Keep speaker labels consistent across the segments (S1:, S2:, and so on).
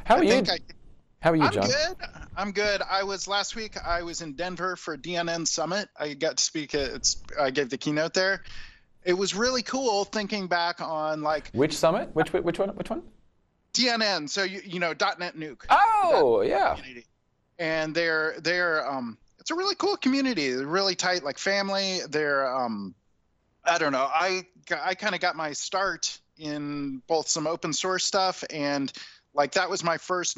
S1: How are you? How are you,
S2: I'm
S1: John?
S2: good. I'm good. Last week. I was in Denver for DNN Summit. I got to speak. I gave the keynote there. It was really cool thinking back on like
S1: Which summit? Which one? Which one?
S2: DNN. So you know .NET Nuke.
S1: Oh, yeah.
S2: Community. And they're it's a really cool community. They're really tight, like family. They're I don't know. I kind of got my start in both some open source stuff and like that was my first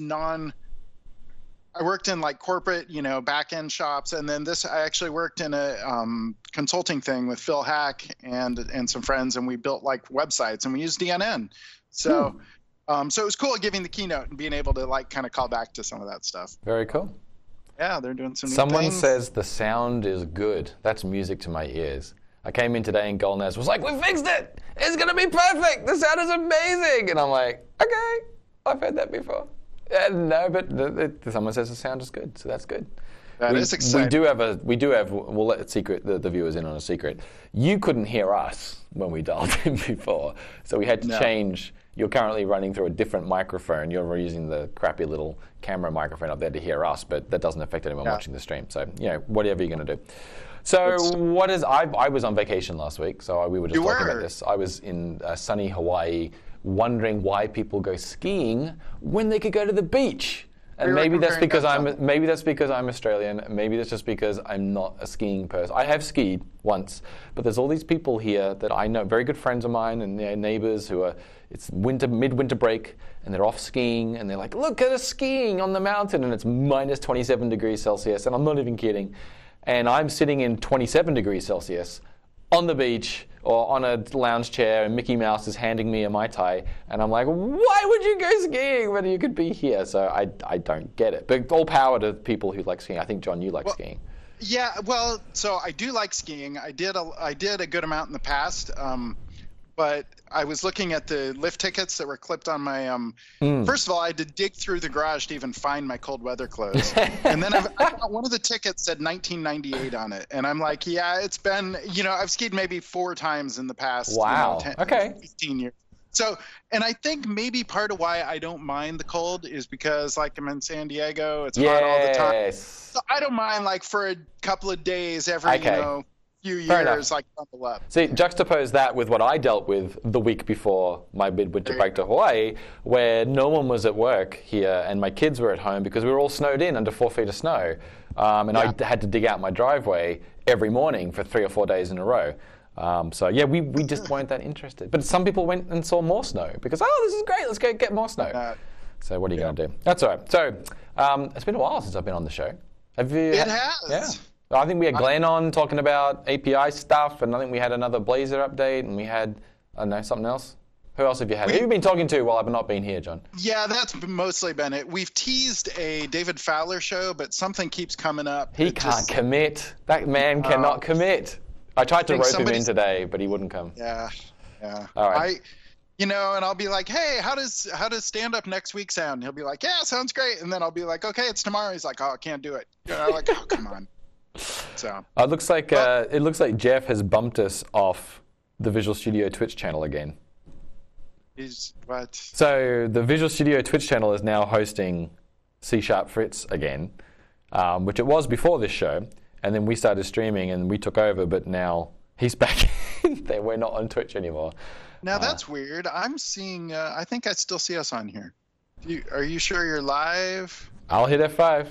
S2: I worked in like corporate, back end shops, and then I actually worked in a consulting thing with Phil Hack and some friends, and we built like websites, and we used DNN. So, so it was cool giving the keynote and being able to like kind of call back to some of that stuff.
S1: Very cool.
S2: Yeah, they're doing some neat
S1: Someone
S2: things.
S1: says the sound is good. That's music to my ears. I came in today and Golnaz was like, "We fixed it. It's gonna be perfect. The sound is amazing." And I'm like, "Okay, I've heard that before." No, but someone says the sound is good, so that's good.
S2: That is exciting.
S1: We do have. We'll let the viewers in on a secret. You couldn't hear us when we dialed in before, so we had to change. You're currently running through a different microphone. You're using the crappy little camera microphone up there to hear us, but that doesn't affect anyone watching the stream. So whatever you're going to do. So I was on vacation last week, so we were just talking about this. I was in sunny Hawaii, wondering why people go skiing when they could go to the beach. And maybe that's because I'm Australian. Maybe that's just because I'm not a skiing person. I have skied once, but there's all these people here that I know, very good friends of mine and neighbors who are. It's midwinter break, and they're off skiing, and they're like, "Look at us skiing on the mountain," and it's minus 27 degrees Celsius, and I'm not even kidding. And I'm sitting in 27 degrees Celsius on the beach or on a lounge chair, and Mickey Mouse is handing me a Mai Tai, and I'm like, why would you go skiing when you could be here? So I don't get it. But all power to people who like skiing. I think, John, you like skiing.
S2: Yeah, well, so I do like skiing. I did a good amount in the past, but I was looking at the lift tickets that were clipped on my First of all, I had to dig through the garage to even find my cold weather clothes. And then I got one of the tickets said 1998 on it. And I'm like, yeah, it's been, I've skied maybe 4 times in the past 15 years. So, and I think maybe part of why I don't mind the cold is because like I'm in San Diego, it's hot all the time. So I don't mind like for a couple of days every, few years, like bundle up.
S1: See, juxtapose that with what I dealt with the week before my midwinter break to Hawaii, where no one was at work here and my kids were at home because we were all snowed in under 4 feet of snow. I had to dig out my driveway every morning for 3 or 4 days in a row. We just weren't that interested. But some people went and saw more snow because, this is great, let's go get more snow. So what are you going to do? That's all right. So it's been a while since I've been on the show. Have you?
S2: It has.
S1: Yeah. I think we had Glenn on talking about API stuff, and I think we had another Blazor update, and we had, something else. Who else have you had? Who have you been talking to while I've not been here, John?
S2: Yeah, that's mostly been it. We've teased a David Fowler show, but something keeps coming up.
S1: He can't commit. That man cannot commit. I tried to rope him in today, but he wouldn't come.
S2: Yeah.
S1: All right.
S2: And I'll be like, hey, how does stand-up next week sound? And he'll be like, yeah, sounds great. And then I'll be like, okay, it's tomorrow. He's like, oh, I can't do it. I'm like, oh, come on. So
S1: it looks like Jeff has bumped us off the Visual Studio Twitch channel again.
S2: He's what?
S1: So the Visual Studio Twitch channel is now hosting C# Fritz again, which it was before this show, and then we started streaming and we took over, but now he's back in there. We're not on Twitch anymore.
S2: Now that's weird. I'm seeing. I think I still see us on here. Are you sure you're live?
S1: I'll hit F5.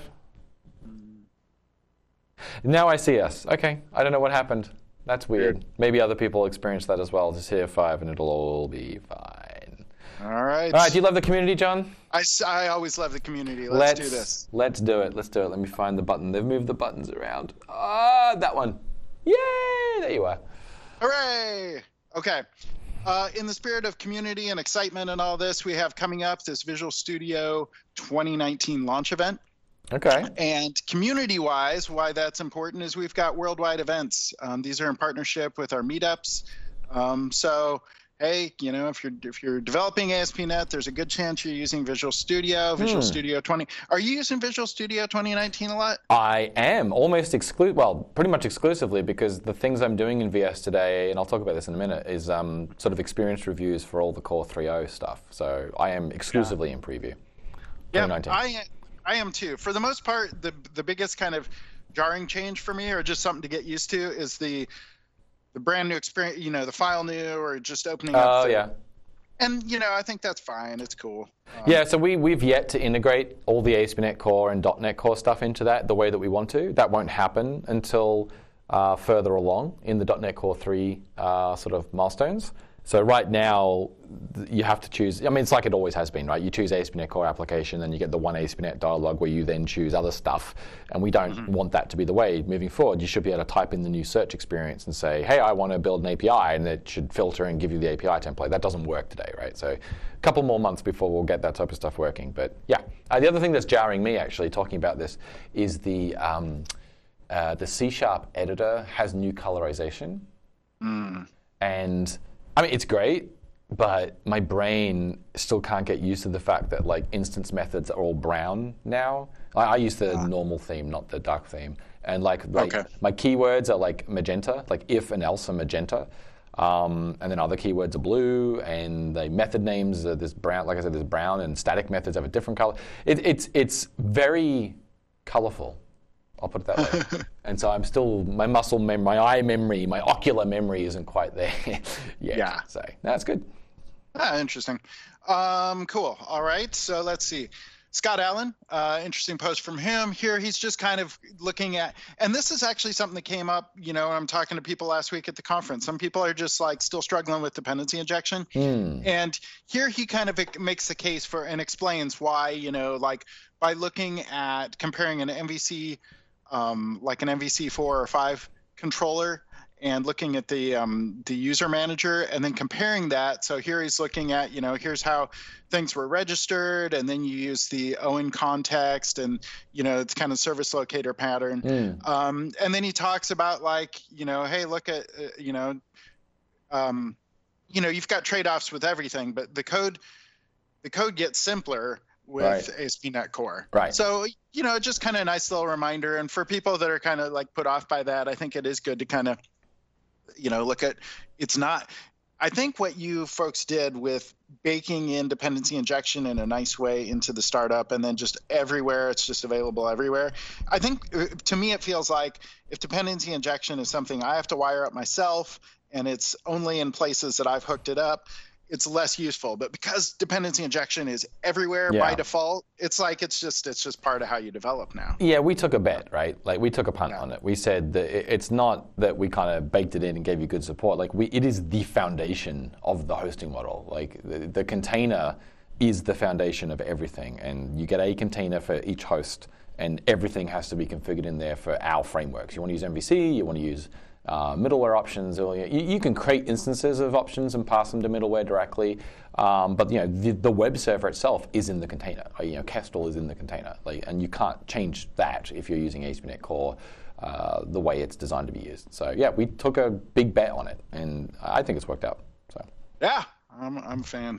S1: Now I see us. Okay, I don't know what happened. That's weird. Maybe other people experience that as well. Just hit F5 and it'll all be fine.
S2: All right.
S1: All right, do you love the community, John?
S2: I always love the community. Let's do this.
S1: Let's do it. Let me find the button. They've moved the buttons around. That one. Yay! There you are.
S2: Hooray! Okay. In the spirit of community and excitement and all this, we have coming up this Visual Studio 2019 launch event.
S1: Okay.
S2: And community-wise, why that's important is we've got worldwide events. These are in partnership with our meetups. So, hey, if you're developing ASP.NET, there's a good chance you're using Visual Studio, Visual Studio 20. Are you using Visual Studio 2019 a lot?
S1: I am pretty much exclusively, because the things I'm doing in VS today, and I'll talk about this in a minute, is sort of experience reviews for all the Core 3.0 stuff. So I am exclusively in preview.
S2: Yeah,
S1: 2019.
S2: I am too. For the most part, the biggest kind of jarring change for me, or just something to get used to, is the brand new experience. The file new, or just opening up.
S1: Oh yeah.
S2: And I think that's fine. It's cool.
S1: Yeah, so we've yet to integrate all the ASP.NET Core and .NET Core stuff into that the way that we want to. That won't happen until further along in the .NET Core 3 sort of milestones. So right now, you have to choose. I mean, it's like it always has been, right? You choose ASP.NET Core application, then you get the one ASP.NET dialog where you then choose other stuff. And we don't want that to be the way moving forward. You should be able to type in the new search experience and say, hey, I want to build an API, and it should filter and give you the API template. That doesn't work today, right? So a couple more months before we'll get that type of stuff working. But yeah, the other thing that's jarring me, actually, talking about this, is the C# editor has new colorization. And I mean, it's great, but my brain still can't get used to the fact that like instance methods are all brown now. I use the normal theme, not the dark theme, and like
S2: Okay.
S1: my keywords are like magenta, like if and else are magenta, and then other keywords are blue, and the method names are this brown. Like I said, there's brown, and static methods have a different color. It's very colorful. I'll put it that way. And so I'm still, my muscle memory, my eye memory, my ocular memory isn't quite there yet.
S2: Yeah.
S1: So that's good.
S2: Interesting. Cool. All right. So let's see. Scott Allen, interesting post from him here. He's just kind of looking at, and this is actually something that came up, I'm talking to people last week at the conference. Some people are just like still struggling with dependency injection. And here he kind of makes the case for and explains why, like by looking at comparing an MVC, like an MVC 4 or 5 controller, and looking at the user manager, and then comparing that. So here he's looking at, here's how things were registered, and then you use the OWYN context, and it's kind of service locator pattern. And then he talks about like, hey, look at, you've got trade-offs with everything, but the code gets simpler with ASP.NET Core.
S1: Right.
S2: So, just kind of a nice little reminder. And for people that are kind of like put off by that, I think it is good to kind of, look at, it's not, I think what you folks did with baking in dependency injection in a nice way into the startup, and then just everywhere, it's just available everywhere. I think to me, it feels like if dependency injection is something I have to wire up myself, and it's only in places that I've hooked it up, it's less useful. But because dependency injection is everywhere by default, it's like it's just part of how you develop now.
S1: Yeah, we took a bet, right? Like we took a punt on it. We said that it's not that we kind of baked it in and gave you good support. Like it is the foundation of the hosting model. Like the container is the foundation of everything, and you get a container for each host, and everything has to be configured in there for our frameworks. You want to use MVC, you want to use middleware options, or you can create instances of options and pass them to middleware directly, but the web server itself is in the container. Kestrel is in the container, and you can't change that if you're using ASP.NET Core the way it's designed to be used. So yeah, we took a big bet on it, and I think it's worked out. So
S2: yeah, I'm a fan.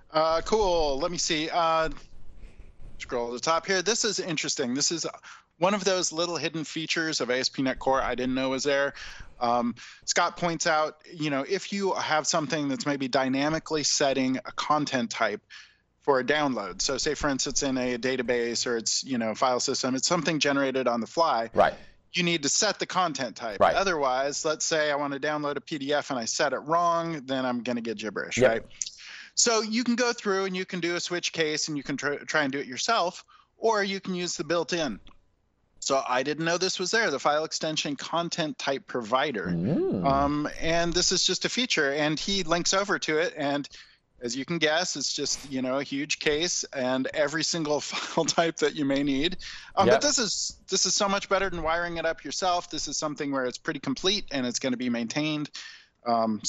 S2: Cool. Let me see. Scroll to the top here. This is interesting. This is one of those little hidden features of ASP.NET Core I didn't know was there. Scott points out, if you have something that's maybe dynamically setting a content type for a download. So say, for instance, in a database or it's, file system, it's something generated on the fly.
S1: Right.
S2: You need to set the content type.
S1: Right.
S2: Otherwise, let's say I want to download a PDF and I set it wrong, then I'm going to get gibberish,
S1: Yep.
S2: right? So you can go through and you can do a switch case and you can try and do it yourself, or you can use the built-in. So I didn't know this was there, the file extension content type provider. And this is just a feature, and he links over to it. And as you can guess, it's just, a huge case and every single file type that you may need. But this is so much better than wiring it up yourself. This is something where it's pretty complete and it's going to be maintained. And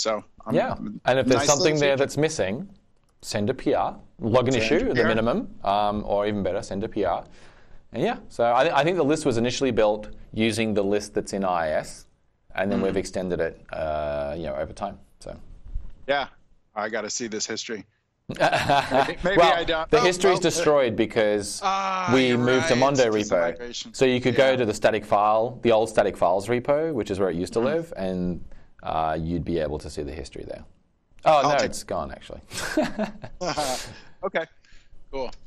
S1: if there's something there that's missing, send a PR, log an issue at the minimum, or even better, send a PR. And so I think the list was initially built using the list that's in IIS, and then we've extended it, over time. So,
S2: yeah, I got to see this history.
S1: Maybe
S2: I don't.
S1: The history is destroyed because we moved to Mondo repo. So you could go to the static file, the old static files repo, which is where it used to live, and you'd be able to see the history there. Oh, no, it's gone, actually.
S2: Okay, cool.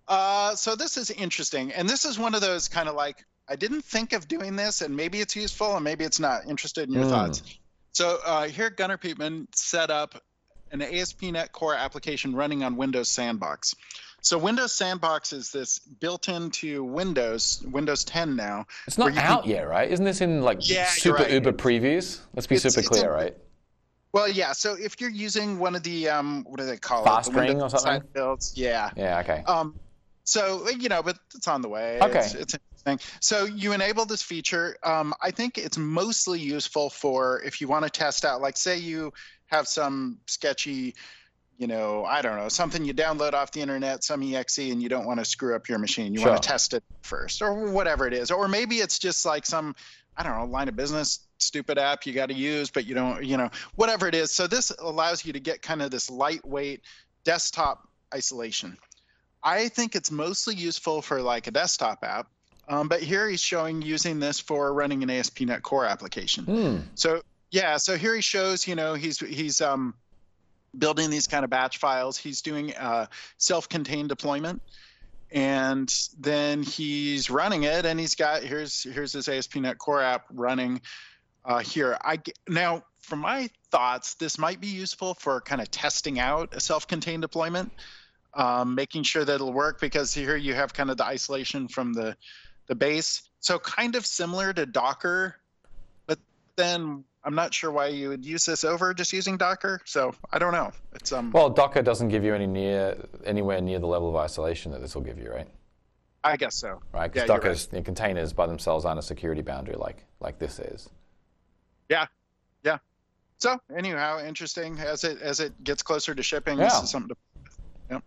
S2: So this is interesting, and this is one of those kind of like, I didn't think of doing this, and maybe it's useful, and maybe it's not. Interested in your thoughts. So here, Gunnar Peetman set up an ASP.NET Core application running on Windows Sandbox. So Windows Sandbox is this built into Windows 10 now.
S1: It's not out yet, right? Isn't this in like super uber previews? Let's be super clear, right?
S2: Well, yeah. So if you're using one of the what do they call
S1: Fast Ring or something?
S2: Builds, yeah.
S1: Yeah. Okay.
S2: So but it's on the way.
S1: Okay.
S2: It's interesting. So you enable this feature. I think it's mostly useful for if you want to test out, like say you have some sketchy, I don't know, something you download off the internet, some exe, and you don't want to screw up your machine. You want to test it first, or whatever it is. Or maybe it's just like some, I don't know, line of business stupid app you got to use, but you don't, whatever it is. So this allows you to get kind of this lightweight desktop isolation. I think it's mostly useful for like a desktop app, but here he's showing using this for running an ASP.NET Core application. So yeah, so here he shows, he's building these kind of batch files. He's doing self-contained deployment, and then he's running it, and he's got here's his ASP.NET Core app running here. Now, from my thoughts, this might be useful for kind of testing out a self-contained deployment. Making sure that it'll work, because here you have kind of the isolation from the base. So kind of similar to Docker, but then I'm not sure why you would use this over just using Docker. So I don't know. It's
S1: Well, Docker doesn't give you anywhere near the level of isolation that this will give you, right?
S2: I guess so.
S1: Right, because Docker's containers by themselves aren't a security boundary like this is.
S2: Yeah. So anyhow, interesting as it gets closer to shipping. This is something to. Yep.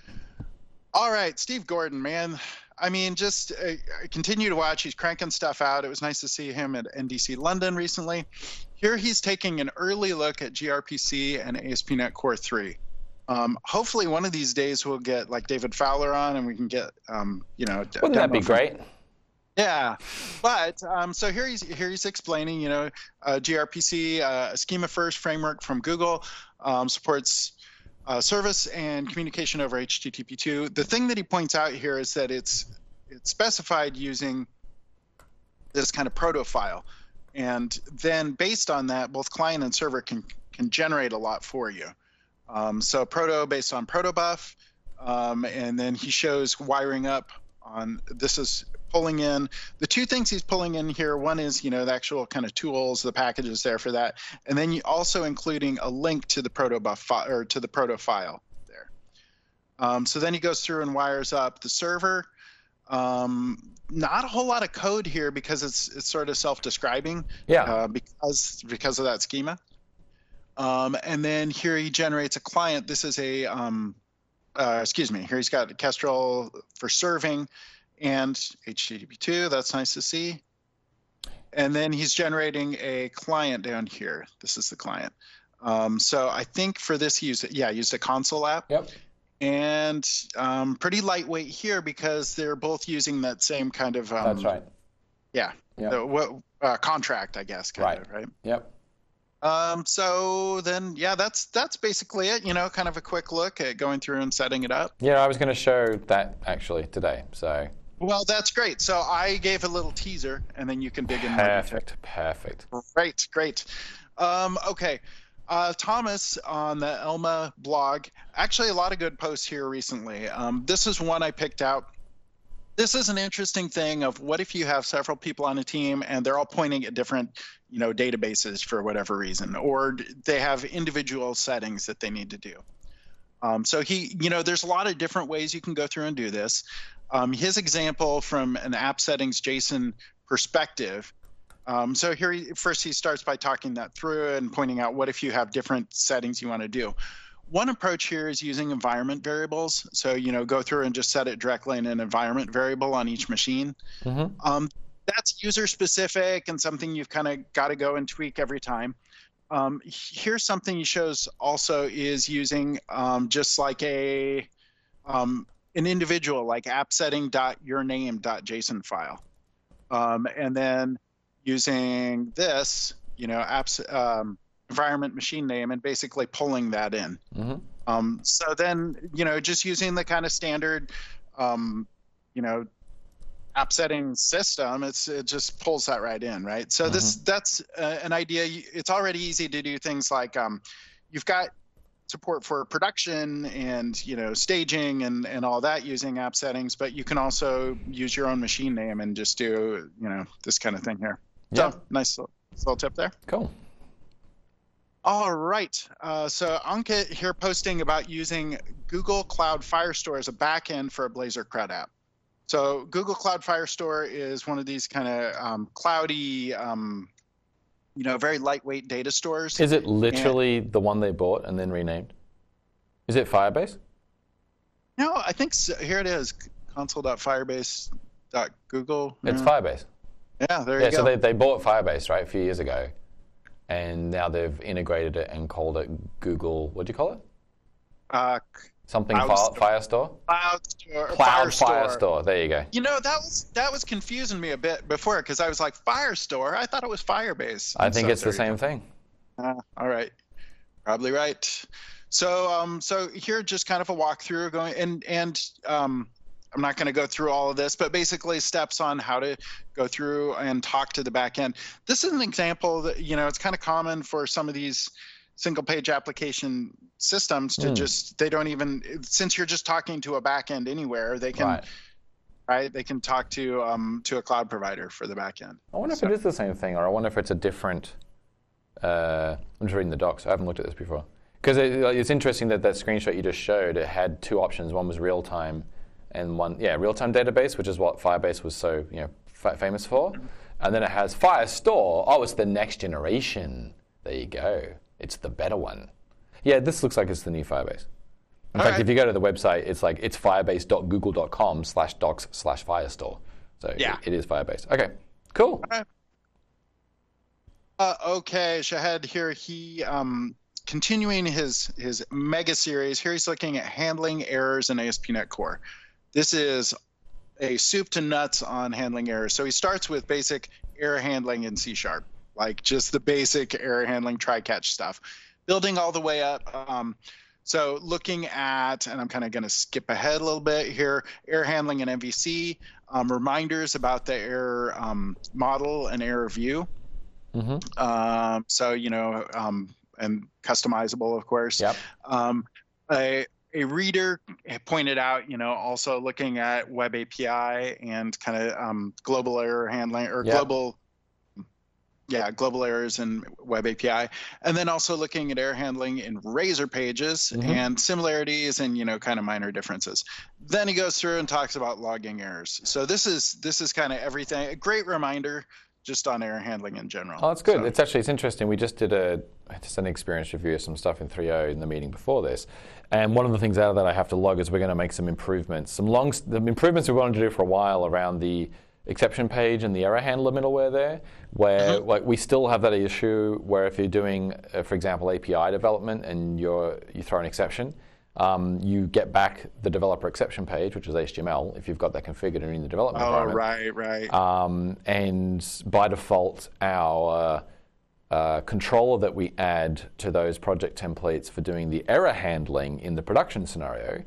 S2: All right, Steve Gordon, man. I mean, just continue to watch. He's cranking stuff out. It was nice to see him at NDC London recently. Here he's taking an early look at gRPC and ASP.NET Core 3. Hopefully one of these days we'll get like David Fowler on, and we can get,
S1: Wouldn't that be great?
S2: Yeah, but so here he's explaining, gRPC, a schema-first framework from Google, supports service and communication over HTTP2. The thing that he points out here is that it's specified using this kind of proto file, and then based on that, both client and server can generate a lot for you. So proto based on protobuf, and then he shows wiring up on this is pulling in the two things he's pulling in here. One is the actual kind of tools, the packages there for that, and then you also including a link to the protobuf file or to the proto file there. So then he goes through and wires up the server. Not a whole lot of code here because it's sort of self-describing.
S1: Yeah.
S2: Because of that schema. And then here he generates a client. This is a here he's got Kestrel for serving and HTTP2. That's nice to see. And then he's generating a client down here. This is the client. So I think for this he used a console app.
S1: Yep.
S2: And pretty lightweight here because they're both using that same kind of.
S1: That's right.
S2: Yeah. Yep. Contract, I guess. Kind of, right.
S1: Yep.
S2: So then, that's basically it. Kind of a quick look at going through and setting it up.
S1: Yeah, I was going to show that actually today. So.
S2: Well, that's great. So I gave a little teaser, and then you can dig in.
S1: Perfect.
S2: Great. Okay. Thomas on the Elma blog. Actually, a lot of good posts here recently. This is one I picked out. This is an interesting thing of what if you have several people on a team and they're all pointing at different, databases for whatever reason, or they have individual settings that they need to do. So there's a lot of different ways you can go through and do this. His example from an app settings JSON perspective. So here first he starts by talking that through and pointing out what if you have different settings you want to do. One approach here is using environment variables. So, go through and just set it directly in an environment variable on each machine. Mm-hmm. That's user specific and something you've kind of got to go and tweak every time. Here's something he shows also is using just like an individual, like app-setting.yourname.json file. And then using this, apps environment machine name and basically pulling that in. Mm-hmm. So then, just using the kind of standard you know, app setting system, it just pulls that right in, right? So that's an idea. It's already easy to do things like you've got support for production and, you know, staging and all that using app settings, but you can also use your own machine name and just do, you know, this kind of thing here.
S1: Yeah.
S2: So nice little tip there.
S1: Cool.
S2: All right. So Ankit here posting about using Google Cloud Firestore as a backend for a Blazor CRUD app. So Google Cloud Firestore is one of these kind of cloudy, you know, very lightweight data stores.
S1: Is it literally the one they bought and then renamed? Is it Firebase?
S2: No, I think so. Here it is, console.firebase.google.
S1: It's Firebase.
S2: Yeah, there you go.
S1: So they bought Firebase, right, a few years ago, and now they've integrated it and called it Google, what do you call it? Something Firestore? Cloud Firestore. There you go.
S2: You know, that was confusing me a bit before because I was like, Firestore? I thought it was Firebase.
S1: I think it's the same thing.
S2: All right. Probably right. So so here just kind of a walkthrough going and I'm not going to go through all of this, but basically steps on how to go through and talk to the back end. This is an example that, you know, it's kind of common for some of these single page application systems to just, they don't even, since you're just talking to a back end anywhere, they can, right? They can talk to a cloud provider for the back end.
S1: I wonder if it is the same thing, or I wonder if it's a different, I'm just reading the docs. I haven't looked at this before. Because it's interesting that screenshot you just showed, it had two options. One was real time and one, real-time database, which is what Firebase was so, you know, famous for. And then it has Firestore. Oh, it's the next generation. There you go. It's the better one. Yeah, this looks like it's the new Firebase. In fact, if you go to the website, it's like it's firebase.google.com/docs/Firestore. So it is Firebase. Okay, cool.
S2: Okay, Shahid here. He continuing his mega series. Here he's looking at handling errors in ASP.NET Core. This is a soup to nuts on handling errors. So he starts with basic error handling in C#, like just the basic error handling try-catch stuff, building all the way up. So looking at, and I'm kind of going to skip ahead a little bit here, error handling in MVC, reminders about the error model and error view. So, you know, and customizable, of course.
S1: Yep.
S2: A reader pointed out, you know, also looking at Web API and kind of global error handling or global errors in Web API, and then also looking at error handling in Razor pages and similarities and, you know, kind of minor differences. Then he goes through and talks about logging errors. So this is kind of everything. A great reminder just on error handling in general.
S1: Oh, that's good. So, it's interesting. We just did an experience review of some stuff in 3.0 in the meeting before this. And one of the things out of that I have to log is we're going to make some improvements. The improvements we wanted to do for a while around the exception page and the error handler middleware there, where like we still have that issue where if you're doing, for example, API development and you throw an exception, you get back the developer exception page, which is HTML, if you've got that configured in the development environment.
S2: Right.
S1: And by default, our controller that we add to those project templates for doing the error handling in the production scenario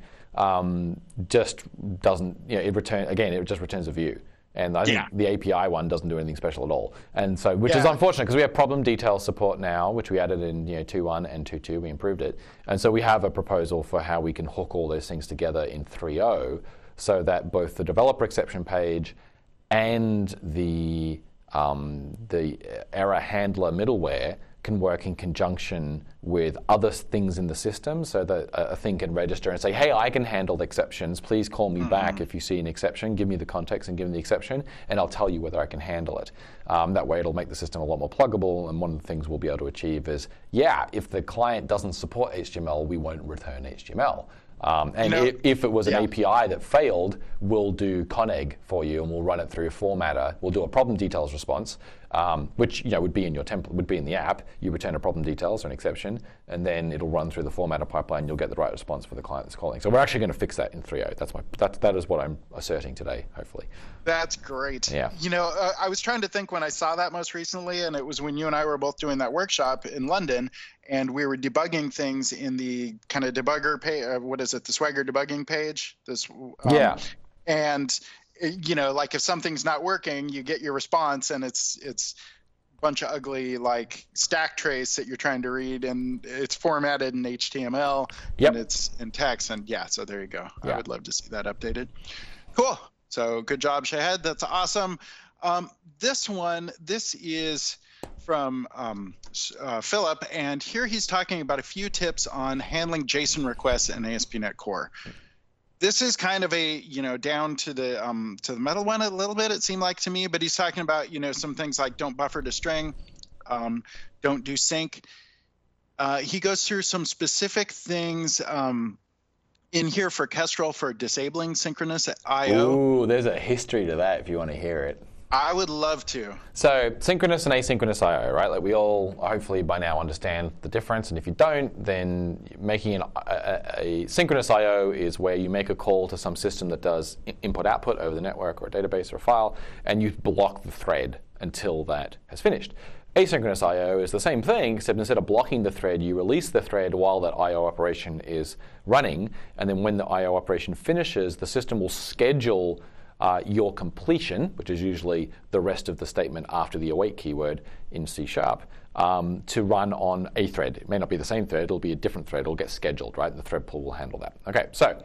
S1: just doesn't, you know, it just returns a view. And I think the API one doesn't do anything special at all. And so, which is unfortunate because we have problem detail support now, which we added in 2.1 and 2.2, we improved it. And so we have a proposal for how we can hook all those things together in 3.0 so that both the developer exception page and the error handler middleware can work in conjunction with other things in the system so that a thing can register and say, hey, I can handle the exceptions. Please call me back if you see an exception. Give me the context and give me the exception, and I'll tell you whether I can handle it. That way it'll make the system a lot more pluggable, and one of the things we'll be able to achieve is, if the client doesn't support HTML, we won't return HTML. If it was an API that failed, we'll do Coneg for you, and we'll run it through a formatter. We'll do a problem details response, which would be in your template, would be in the app. You return a problem details or an exception, and then it'll run through the formatter pipeline. You'll get the right response for the client that's calling. So we're actually going to fix that in 3.0. That is what I'm asserting today, hopefully.
S2: That's great.
S1: Yeah.
S2: You know, I was trying to think when I saw that most recently, and it was when you and I were both doing that workshop in London, and we were debugging things in the kind of debugger page. What is it? The Swagger debugging page. And like if something's not working, you get your response, and it's a bunch of ugly like stack trace that you're trying to read, and it's formatted in HTML, and it's in text, and so there you go. I would love to see that updated. Cool. So good job, Shahed. That's awesome. This is from Philip, and here he's talking about a few tips on handling JSON requests in ASP.NET Core. This is kind of a down to the metal one a little bit, it seemed like to me, but he's talking about some things like don't buffer to string, don't do sync. He goes through some specific things in here for Kestrel for disabling synchronous I/O.
S1: Ooh, there's a history to that if you want to hear it.
S2: I would love to.
S1: So synchronous and asynchronous I/O, right? Like we all hopefully by now understand the difference. And if you don't, then making a synchronous I/O is where you make a call to some system that does input-output over the network or a database or a file, and you block the thread until that has finished. Asynchronous I/O is the same thing, except instead of blocking the thread, you release the thread while that I/O operation is running, and then when the I/O operation finishes, the system will schedule your completion, which is usually the rest of the statement after the await keyword in C#, to run on a thread. It may not be the same thread, it'll be a different thread, it'll get scheduled, right? The thread pool will handle that. Okay, so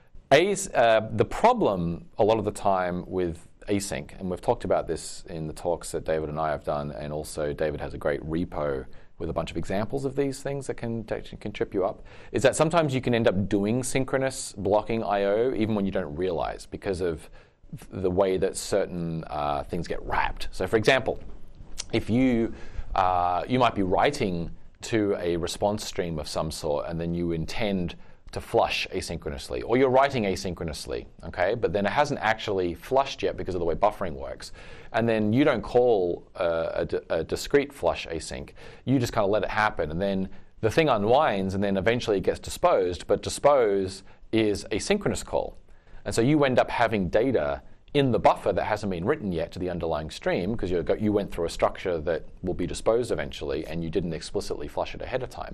S1: the problem a lot of the time with async, and we've talked about this in the talks that David and I have done, and also David has a great repo with a bunch of examples of these things that can trip you up, is that sometimes you can end up doing synchronous blocking I/O even when you don't realize because of the way that certain things get wrapped. So for example, if you might be writing to a response stream of some sort and then you intend to flush asynchronously, or you're writing asynchronously, okay, but then it hasn't actually flushed yet because of the way buffering works, and then you don't call a discrete flush async, you just kind of let it happen, and then the thing unwinds, and then eventually it gets disposed, but dispose is a synchronous call. And so you end up having data in the buffer that hasn't been written yet to the underlying stream because you went through a structure that will be disposed eventually, and you didn't explicitly flush it ahead of time.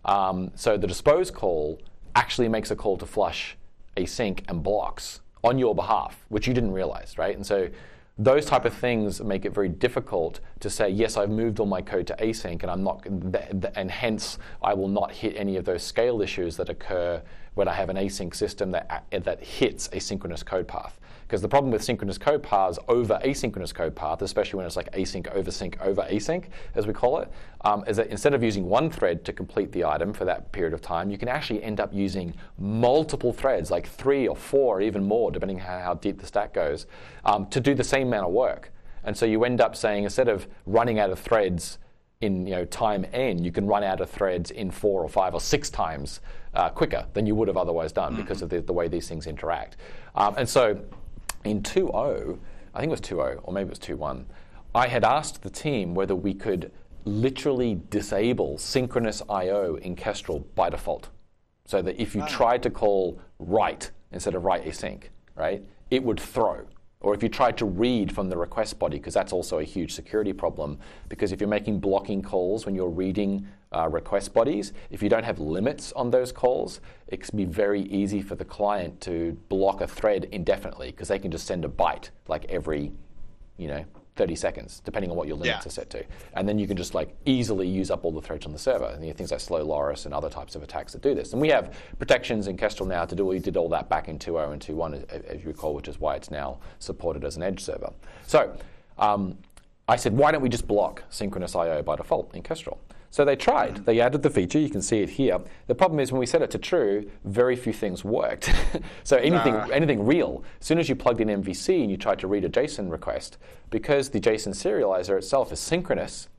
S1: So the dispose call actually makes a call to flush async and blocks on your behalf, which you didn't realize, right? And so those type of things make it very difficult to say, yes, I've moved all my code to async, and I'm not, and hence I will not hit any of those scale issues that occur when I have an async system that hits a synchronous code path. Because the problem with synchronous code paths over asynchronous code path, especially when it's like async over async, as we call it, is that instead of using one thread to complete the item for that period of time, you can actually end up using multiple threads, like 3 or 4 or even more, depending on how deep the stack goes, to do the same amount of work. And so you end up saying, instead of running out of threads in time n, you can run out of threads in 4 or 5 or 6 times quicker than you would have otherwise done because of the way these things interact. And so in 2.0, I think it was 2.0 or maybe it was 2.1, I had asked the team whether we could literally disable synchronous I/O in Kestrel by default, so that if you tried to call write instead of write async, right, it would throw. Or if you tried to read from the request body, because that's also a huge security problem, because if you're making blocking calls when you're reading request bodies, if you don't have limits on those calls, it can be very easy for the client to block a thread indefinitely, because they can just send a byte like every 30 seconds, depending on what your limits are set to. And then you can just easily use up all the threads on the server. And things like slow Loris and other types of attacks that do this. And we have protections in Kestrel now to do. We did all that back in 2.0 and 2.1, as you recall, which is why it's now supported as an edge server. So I said, why don't we just block synchronous I/O by default in Kestrel? So they tried. They added the feature. You can see it here. The problem is when we set it to true, very few things worked. So anything real, as soon as you plugged in MVC and you tried to read a JSON request, because the JSON serializer itself is synchronous,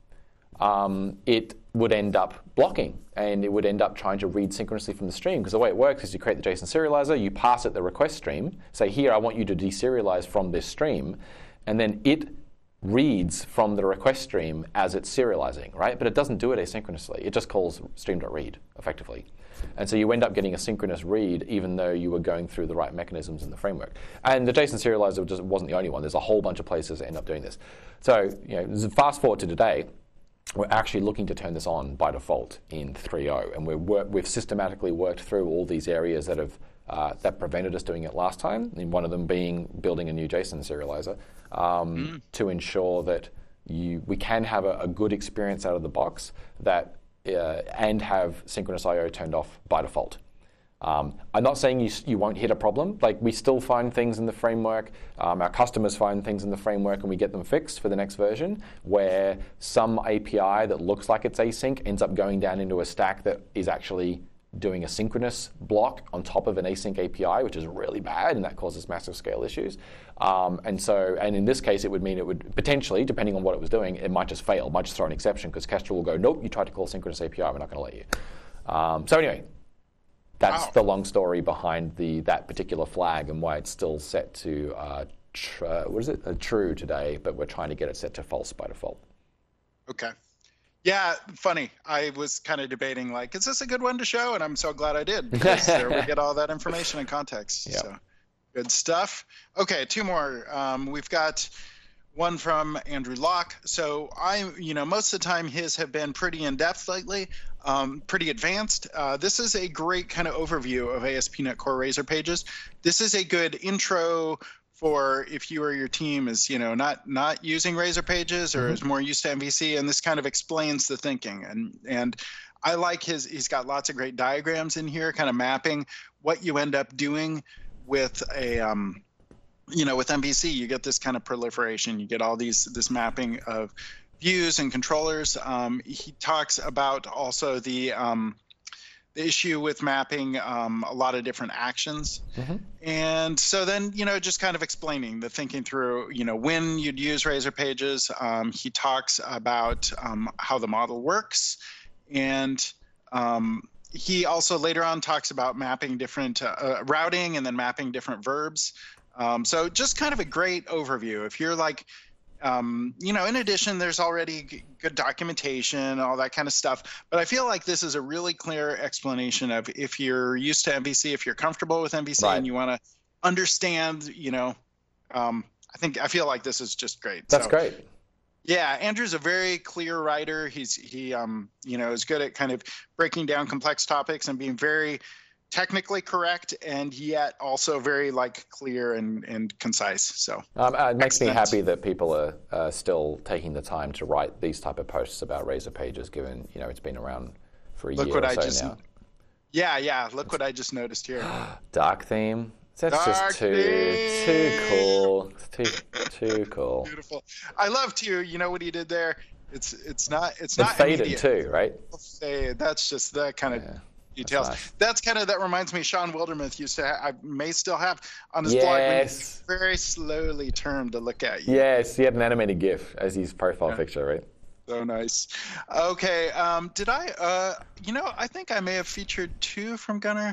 S1: it would end up blocking, and it would end up trying to read synchronously from the stream. Because the way it works is you create the JSON serializer, you pass it the request stream, say, here, I want you to deserialize from this stream, and then it reads from the request stream as it's serializing, right? But it doesn't do it asynchronously. It just calls stream.read, effectively. And so you end up getting a synchronous read even though you were going through the right mechanisms in the framework. And the JSON serializer just wasn't the only one. There's a whole bunch of places that end up doing this. So fast forward to today, we're actually looking to turn this on by default in 3.0. And we've systematically worked through all these areas that have that prevented us doing it last time, and one of them being building a new JSON serializer to ensure that we can have a good experience out of the box that and have synchronous I/O turned off by default. I'm not saying you won't hit a problem. Like, we still find things in the framework. Our customers find things in the framework, and we get them fixed for the next version, where some API that looks like it's async ends up going down into a stack that is actually doing a synchronous block on top of an async API, which is really bad, and that causes massive scale issues. And in this case, it would mean it would potentially, depending on what it was doing, it might just fail, might just throw an exception, because Kestrel will go, nope, you tried to call synchronous API, we're not going to let you. So anyway, that's the long story behind that particular flag and why it's still set to true today, but we're trying to get it set to false by default.
S2: Okay. Yeah, funny. I was kind of debating, like, is this a good one to show? And I'm so glad I did, because there we get all that information and context. Yep. So good stuff. Okay, two more. We've got one from Andrew Locke. So most of the time his have been pretty in-depth lately, pretty advanced. This is a great kind of overview of ASP.NET Core Razor pages. This is a good intro for if you or your team is, not using Razor pages or is more used to MVC, and this kind of explains the thinking. And I like he's got lots of great diagrams in here, kind of mapping what you end up doing with a, with MVC. You get this kind of proliferation. You get all this mapping of views and controllers. He talks about also the issue with mapping a lot of different actions. And so then, just kind of explaining the thinking through, when you'd use Razor pages. He talks about how the model works. And he also later on talks about mapping different routing and then mapping different verbs. So just kind of a great overview. If you're like, in addition, there's already good documentation, all that kind of stuff. But I feel like this is a really clear explanation of if you're used to MVC, if you're comfortable with MVC, right, and you want to understand, I feel like this is just great.
S1: That's great.
S2: Yeah, Andrew's a very clear writer. He is good at kind of breaking down complex topics and being very technically correct, and yet also very clear and concise. So
S1: it makes me happy that people are still taking the time to write these type of posts about Razor pages, given it's been around for a year or so now.
S2: Yeah. Look what I just noticed here.
S1: Dark theme. That's just too cool. It's too cool.
S2: Beautiful. I love too. You know what he did there? It's not
S1: faded
S2: immediate.
S1: Too, right?
S2: That's just that kind of. Details. That's nice. That reminds me. Sean Wildermuth used to I may still have on his blog when he very slowly turned to look at you.
S1: Yes, he had an animated GIF as his profile picture, right?
S2: So nice. Okay, did I? I think I may have featured two from Gunnar.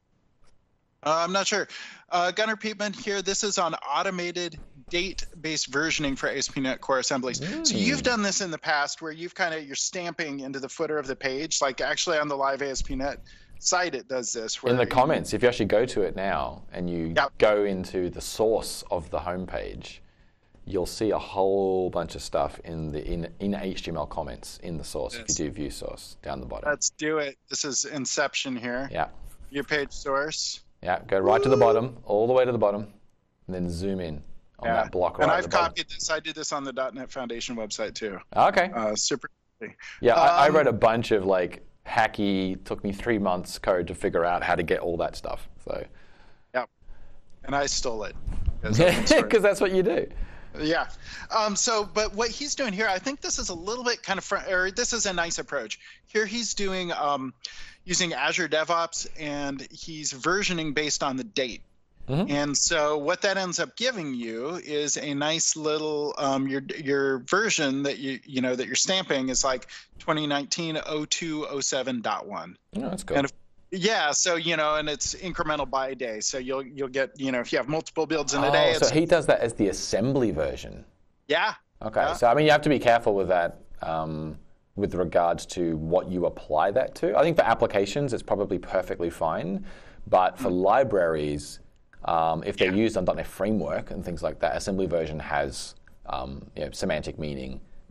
S2: I'm not sure. Gunnar Peatman here. This is on automated date-based versioning for ASP.NET Core assemblies. So you've done this in the past where you're stamping into the footer of the page, like actually on the live ASP.NET site it does this.
S1: In the comments, if you actually go to it now and you go into the source of the homepage, you'll see a whole bunch of stuff in HTML comments in the source. If you do view source down the bottom.
S2: Let's do it. This is Inception here.
S1: Yeah.
S2: View page source.
S1: Yeah, go right to the bottom, all the way to the bottom, and then zoom in on that block right
S2: and
S1: I've
S2: copied this. I did this on the .NET Foundation website too.
S1: Okay.
S2: Super.
S1: Yeah, I wrote a bunch of hacky, took me 3 months code to figure out how to get all that stuff. So.
S2: Yeah, and I stole it.
S1: Because that's what you do.
S2: Yeah. But what he's doing here, I think this is a little bit kind of, this is a nice approach. Here he's doing using Azure DevOps, and he's versioning based on the date. And so what that ends up giving you is a nice little your version that that you're stamping is like 2019 0207.1.
S1: Oh, that's good.
S2: And so and it's incremental by day. So you'll get if you have multiple builds in a day.
S1: So he does that as the assembly version.
S2: Yeah.
S1: Okay.
S2: Yeah.
S1: So you have to be careful with that. With regards to what you apply that to. I think for applications, it's probably perfectly fine. But for libraries, if they're used on .NET Framework and things like that, assembly version has semantic meaning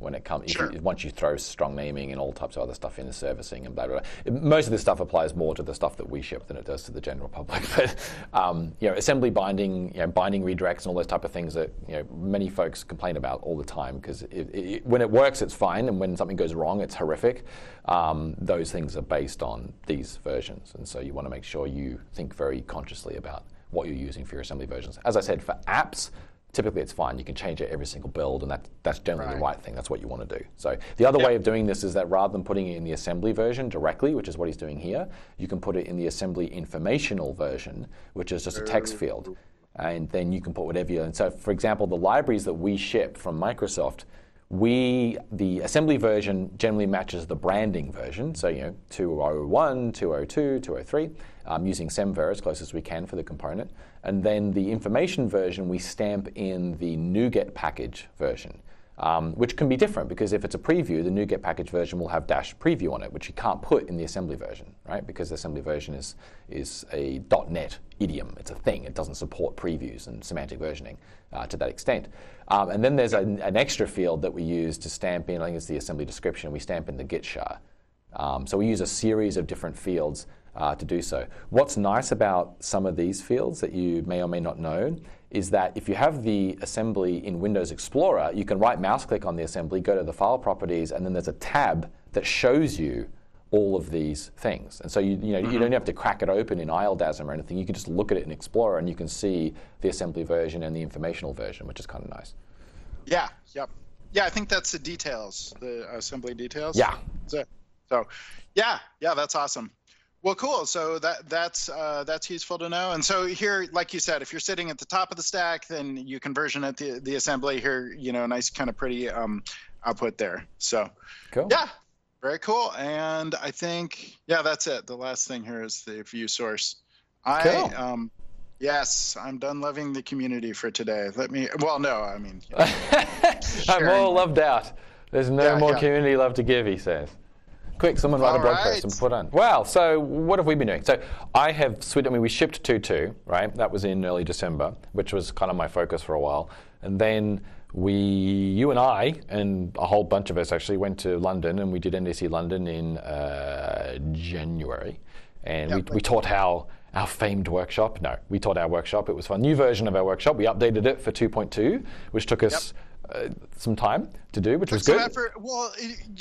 S1: when it comes.
S2: Sure.
S1: Once you throw strong naming and all types of other stuff into servicing and blah blah blah. Most of this stuff applies more to the stuff that we ship than it does to the general public. But assembly binding, binding redirects and all those type of things that many folks complain about all the time, because when it works, it's fine, and when something goes wrong, it's horrific. Those things are based on these versions, and so you want to make sure you think very consciously about what you're using for your assembly versions. As I said, for apps, typically it's fine. You can change it every single build, and that's generally the right thing. That's what you want to do. So the other way of doing this is that rather than putting it in the assembly version directly, which is what he's doing here, you can put it in the assembly informational version, which is just a text field. And then you can put whatever you... And so, for example, the libraries that we ship from Microsoft, the assembly version generally matches the branding version. So, 201, 202, 203, using Semver as close as we can for the component. And then the information version, we stamp in the NuGet package version, which can be different, because if it's a preview, the NuGet package version will have -preview on it, which you can't put in the assembly version, right? Because the assembly version is a .NET idiom. It's a thing. It doesn't support previews and semantic versioning to that extent. And then there's an extra field that we use to stamp in, I think it's the assembly description. We stamp in the Git char. So we use a series of different fields to do so. What's nice about some of these fields that you may or may not know is that if you have the assembly in Windows Explorer, you can right mouse click on the assembly, go to the file properties, and then there's a tab that shows you all of these things. And so you don't have to crack it open in ILDASM or anything. You can just look at it in Explorer, and you can see the assembly version and the informational version, which is kind of nice.
S2: Yeah, yep. Yeah, I think that's the details, the assembly details.
S1: Yeah.
S2: So yeah, that's awesome. Well, cool. So that's useful to know. And so here, like you said, if you're sitting at the top of the stack, then you can version it the assembly here. Nice kind of pretty output there. So
S1: cool.
S2: Yeah, very cool. And I think that's it. The last thing here is the view source.
S1: Cool.
S2: Yes, I'm done loving the community for today. I'm
S1: all loved out. There's no more community love to give, he says. Quick, someone write a blog post and put on. Well, so what have we been doing? So I have switched. We shipped 2.2, right? That was in early December, which was kind of my focus for a while. And then you and I, and a whole bunch of us actually went to London, and we did NDC London in January. And we taught our famed workshop. No, we taught our workshop. It was a new version of our workshop. We updated it for 2.2, which took us some time to do, which was good.
S2: Effort. Well,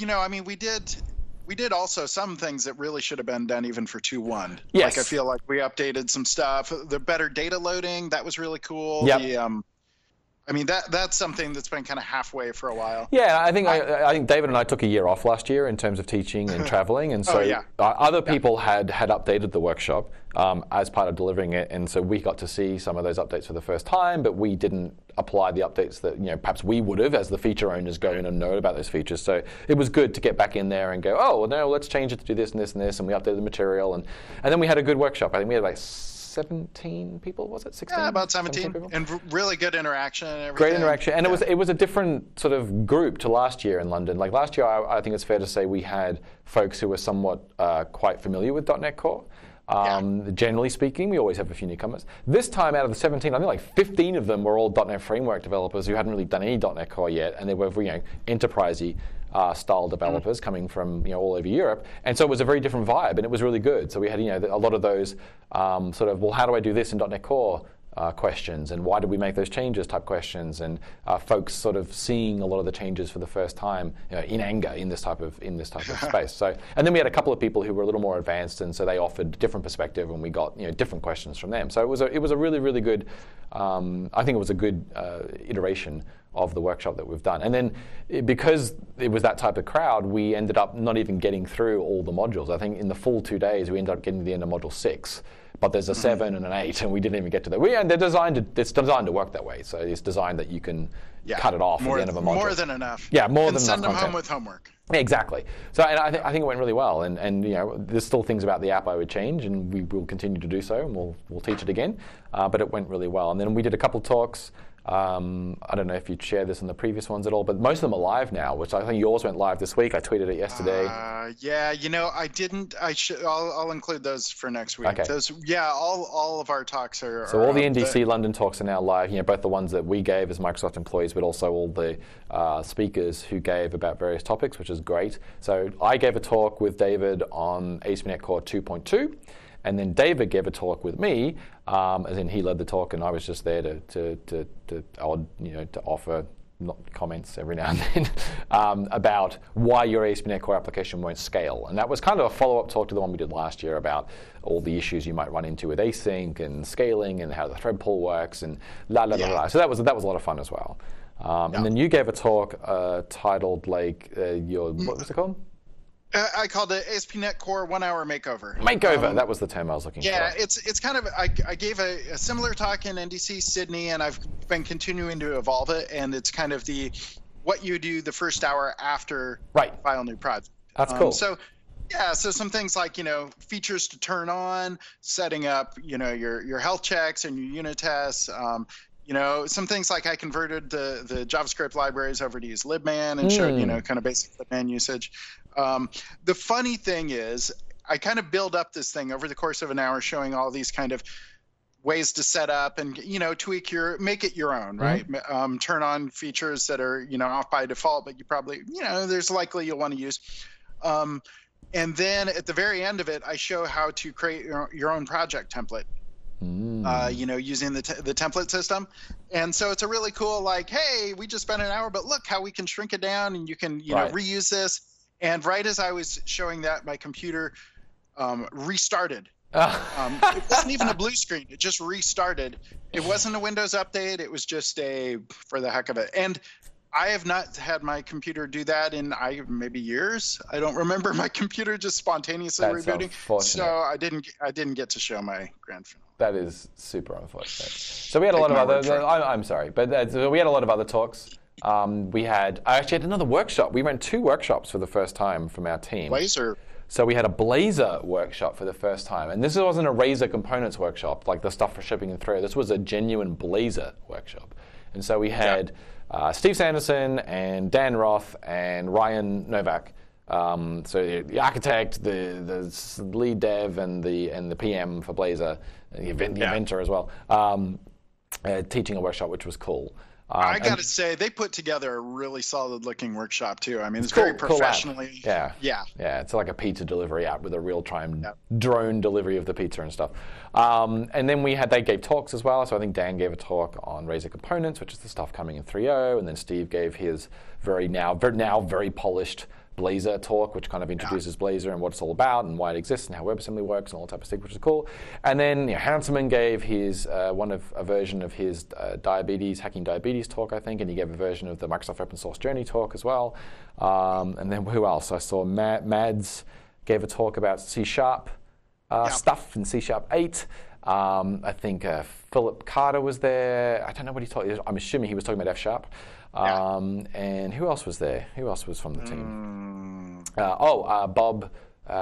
S2: we did also some things that really should have been done even for 2.1.
S1: Yes.
S2: Like I feel like we updated some stuff. The better data loading, that was really cool.
S1: Yep.
S2: That's something that's been kind of halfway for a while.
S1: Yeah, I think David and I took a year off last year in terms of teaching and traveling, and so other people had updated the workshop as part of delivering it, and so we got to see some of those updates for the first time, but we didn't apply the updates that perhaps we would have as the feature owners go in and know about those features. So it was good to get back in there and go, oh, well, no, let's change it to do this and this and this, and we updated the material, and then we had a good workshop. I think we had like 17 people, was it? 16?
S2: Yeah, about 17, and really good interaction and everything.
S1: Great interaction, and it was a different sort of group to last year in London. Like last year, I think it's fair to say we had folks who were somewhat quite familiar with .NET Core. Generally speaking, we always have a few newcomers. This time, out of the 17, I think like 15 of them were all .NET Framework developers who hadn't really done any .NET Core yet, and they were enterprisey style developers coming from all over Europe, and so it was a very different vibe, and it was really good. So we had a lot of those sort of, well, how do I do this in .NET Core questions, and why did we make those changes type questions, and folks sort of seeing a lot of the changes for the first time in anger in this type of space. So, and then we had a couple of people who were a little more advanced, and so they offered a different perspective, and we got different questions from them. So it was a really, really good. I think it was a good iteration of the workshop that we've done. And then because it was that type of crowd, we ended up not even getting through all the modules. I think in the full 2 days, we ended up getting to the end of module 6. But there's a 7 and an 8, and we didn't even get to that. It's designed to work that way. So it's designed that you can cut it off at the end of a module.
S2: More than enough.
S1: Yeah, more than enough.
S2: Send them
S1: content.
S2: home with homework.
S1: Exactly. So, and I think it went really well. And there's still things about the app I would change, and we will continue to do so, and we'll teach it again. But it went really well. And then we did a couple talks I don't know if you'd share this in the previous ones at all, but most of them are live now, which I think yours went live this week. I tweeted it yesterday.
S2: Yeah, I didn't. I'll include those for next week.
S1: Okay.
S2: Those, all of our talks are.
S1: So all the NDC London talks are now live. Both the ones that we gave as Microsoft employees, but also all the speakers who gave about various topics, which is great. So I gave a talk with David on ASP.NET Core 2.2. And then David gave a talk with me, as in he led the talk, and I was just there to offer comments every now and then about why your ASP.NET Core application won't scale. And that was kind of a follow-up talk to the one we did last year about all the issues you might run into with async and scaling and how the thread pool works and la la la la. So that was a lot of fun as well. And then you gave a talk titled what was it called?
S2: I called it ASP.NET Core 1 Hour Makeover.
S1: Makeover, that was the term I was looking for.
S2: Yeah, it's kind of, I gave a similar talk in NDC Sydney, and I've been continuing to evolve it, and it's kind of what you do the first hour after file new project.
S1: That's cool.
S2: So some things like, features to turn on, setting up, your health checks and your unit tests. Some things like I converted the JavaScript libraries over to use libman and showed, kind of basic libman usage. The funny thing is, I kind of build up this thing over the course of an hour, showing all these kind of ways to set up and tweak make it your own, right? Turn on features that are off by default, but you probably there's likely you'll want to use. And then at the very end of it, I show how to create your own project template. Using the template system. And so it's a really cool, hey, we just spent an hour, but look how we can shrink it down, and you can reuse this. And right as I was showing that, my computer restarted. It wasn't even a blue screen. It just restarted. It wasn't a Windows update. It was just for the heck of it. And I have not had my computer do that in maybe years. I don't remember my computer just spontaneously rebooting. So I didn't get to show my grand finale.
S1: That is super unfortunate. So we had a lot of other. I'm sorry, but so we had a lot of other talks. I actually had another workshop. We ran 2 workshops for the first time from our team.
S2: Blazor.
S1: So we had a Blazor workshop for the first time. And this wasn't a Razor components workshop, like the stuff for shipping and throw. This was a genuine Blazor workshop. And so we had Steve Sanderson and Dan Roth and Ryan Novak. So the architect, the lead dev, and the PM for Blazor, the inventor as well, teaching a workshop, which was cool.
S2: I got to say, they put together a really solid-looking workshop, too. I mean, it's very professionally.
S1: Cool yeah. It's like a pizza delivery app with a real-time drone delivery of the pizza and stuff. And then they gave talks as well. So I think Dan gave a talk on Razor Components, which is the stuff coming in 3.0. And then Steve gave his now very polished Blazor talk, which kind of introduces Blazor and what it's all about and why it exists and how WebAssembly works and all that type of stuff, which is cool. And then Hanselman gave his a version of his hacking diabetes talk, I think, and he gave a version of the Microsoft Open Source Journey talk as well. And then who else? I saw Mads gave a talk about C# stuff in C# 8. I think Philip Carter was there. I don't know what he talked. I'm assuming he was talking about F#. And who else was there? Who else was from the team? Bob.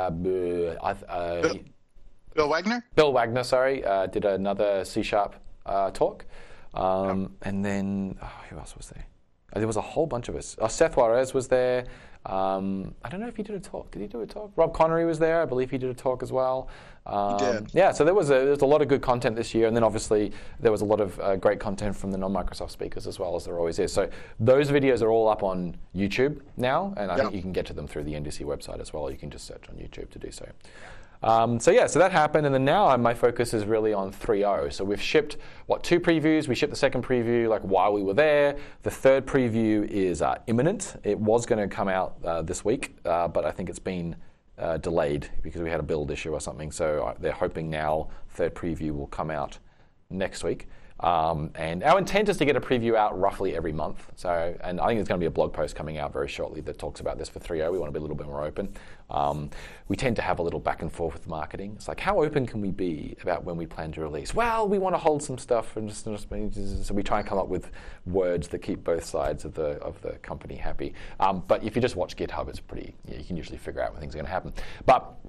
S2: Bill Wagner?
S1: Bill Wagner, sorry, did another C# talk. And then, who else was there? There was a whole bunch of us. Seth Juarez was there. I don't know if he did a talk. Did he do a talk? Rob Connery was there. I believe he did a talk as well.
S2: He did.
S1: Yeah, so there was a lot of good content this year, and then obviously there was a lot of great content from the non-Microsoft speakers as well, as there always is. So those videos are all up on YouTube now, and I think you can get to them through the NDC website as well. You can just search on YouTube to do so. So that happened, and then now my focus is really on 3.0. So we've shipped 2 previews. We shipped the second preview while we were there. The third preview is imminent. It was going to come out this week, but I think it's been delayed because we had a build issue or something. So they're hoping now third preview will come out next week. And our intent is to get a preview out roughly every month. And I think there's going to be a blog post coming out very shortly that talks about this for 3.0. We want to be a little bit more open. We tend to have a little back and forth with marketing. It's like, how open can we be about when we plan to release? Well, we want to hold some stuff, and so we try and come up with words that keep both sides of the company happy. But if you just watch GitHub, it's pretty. You can usually figure out when things are going to happen. But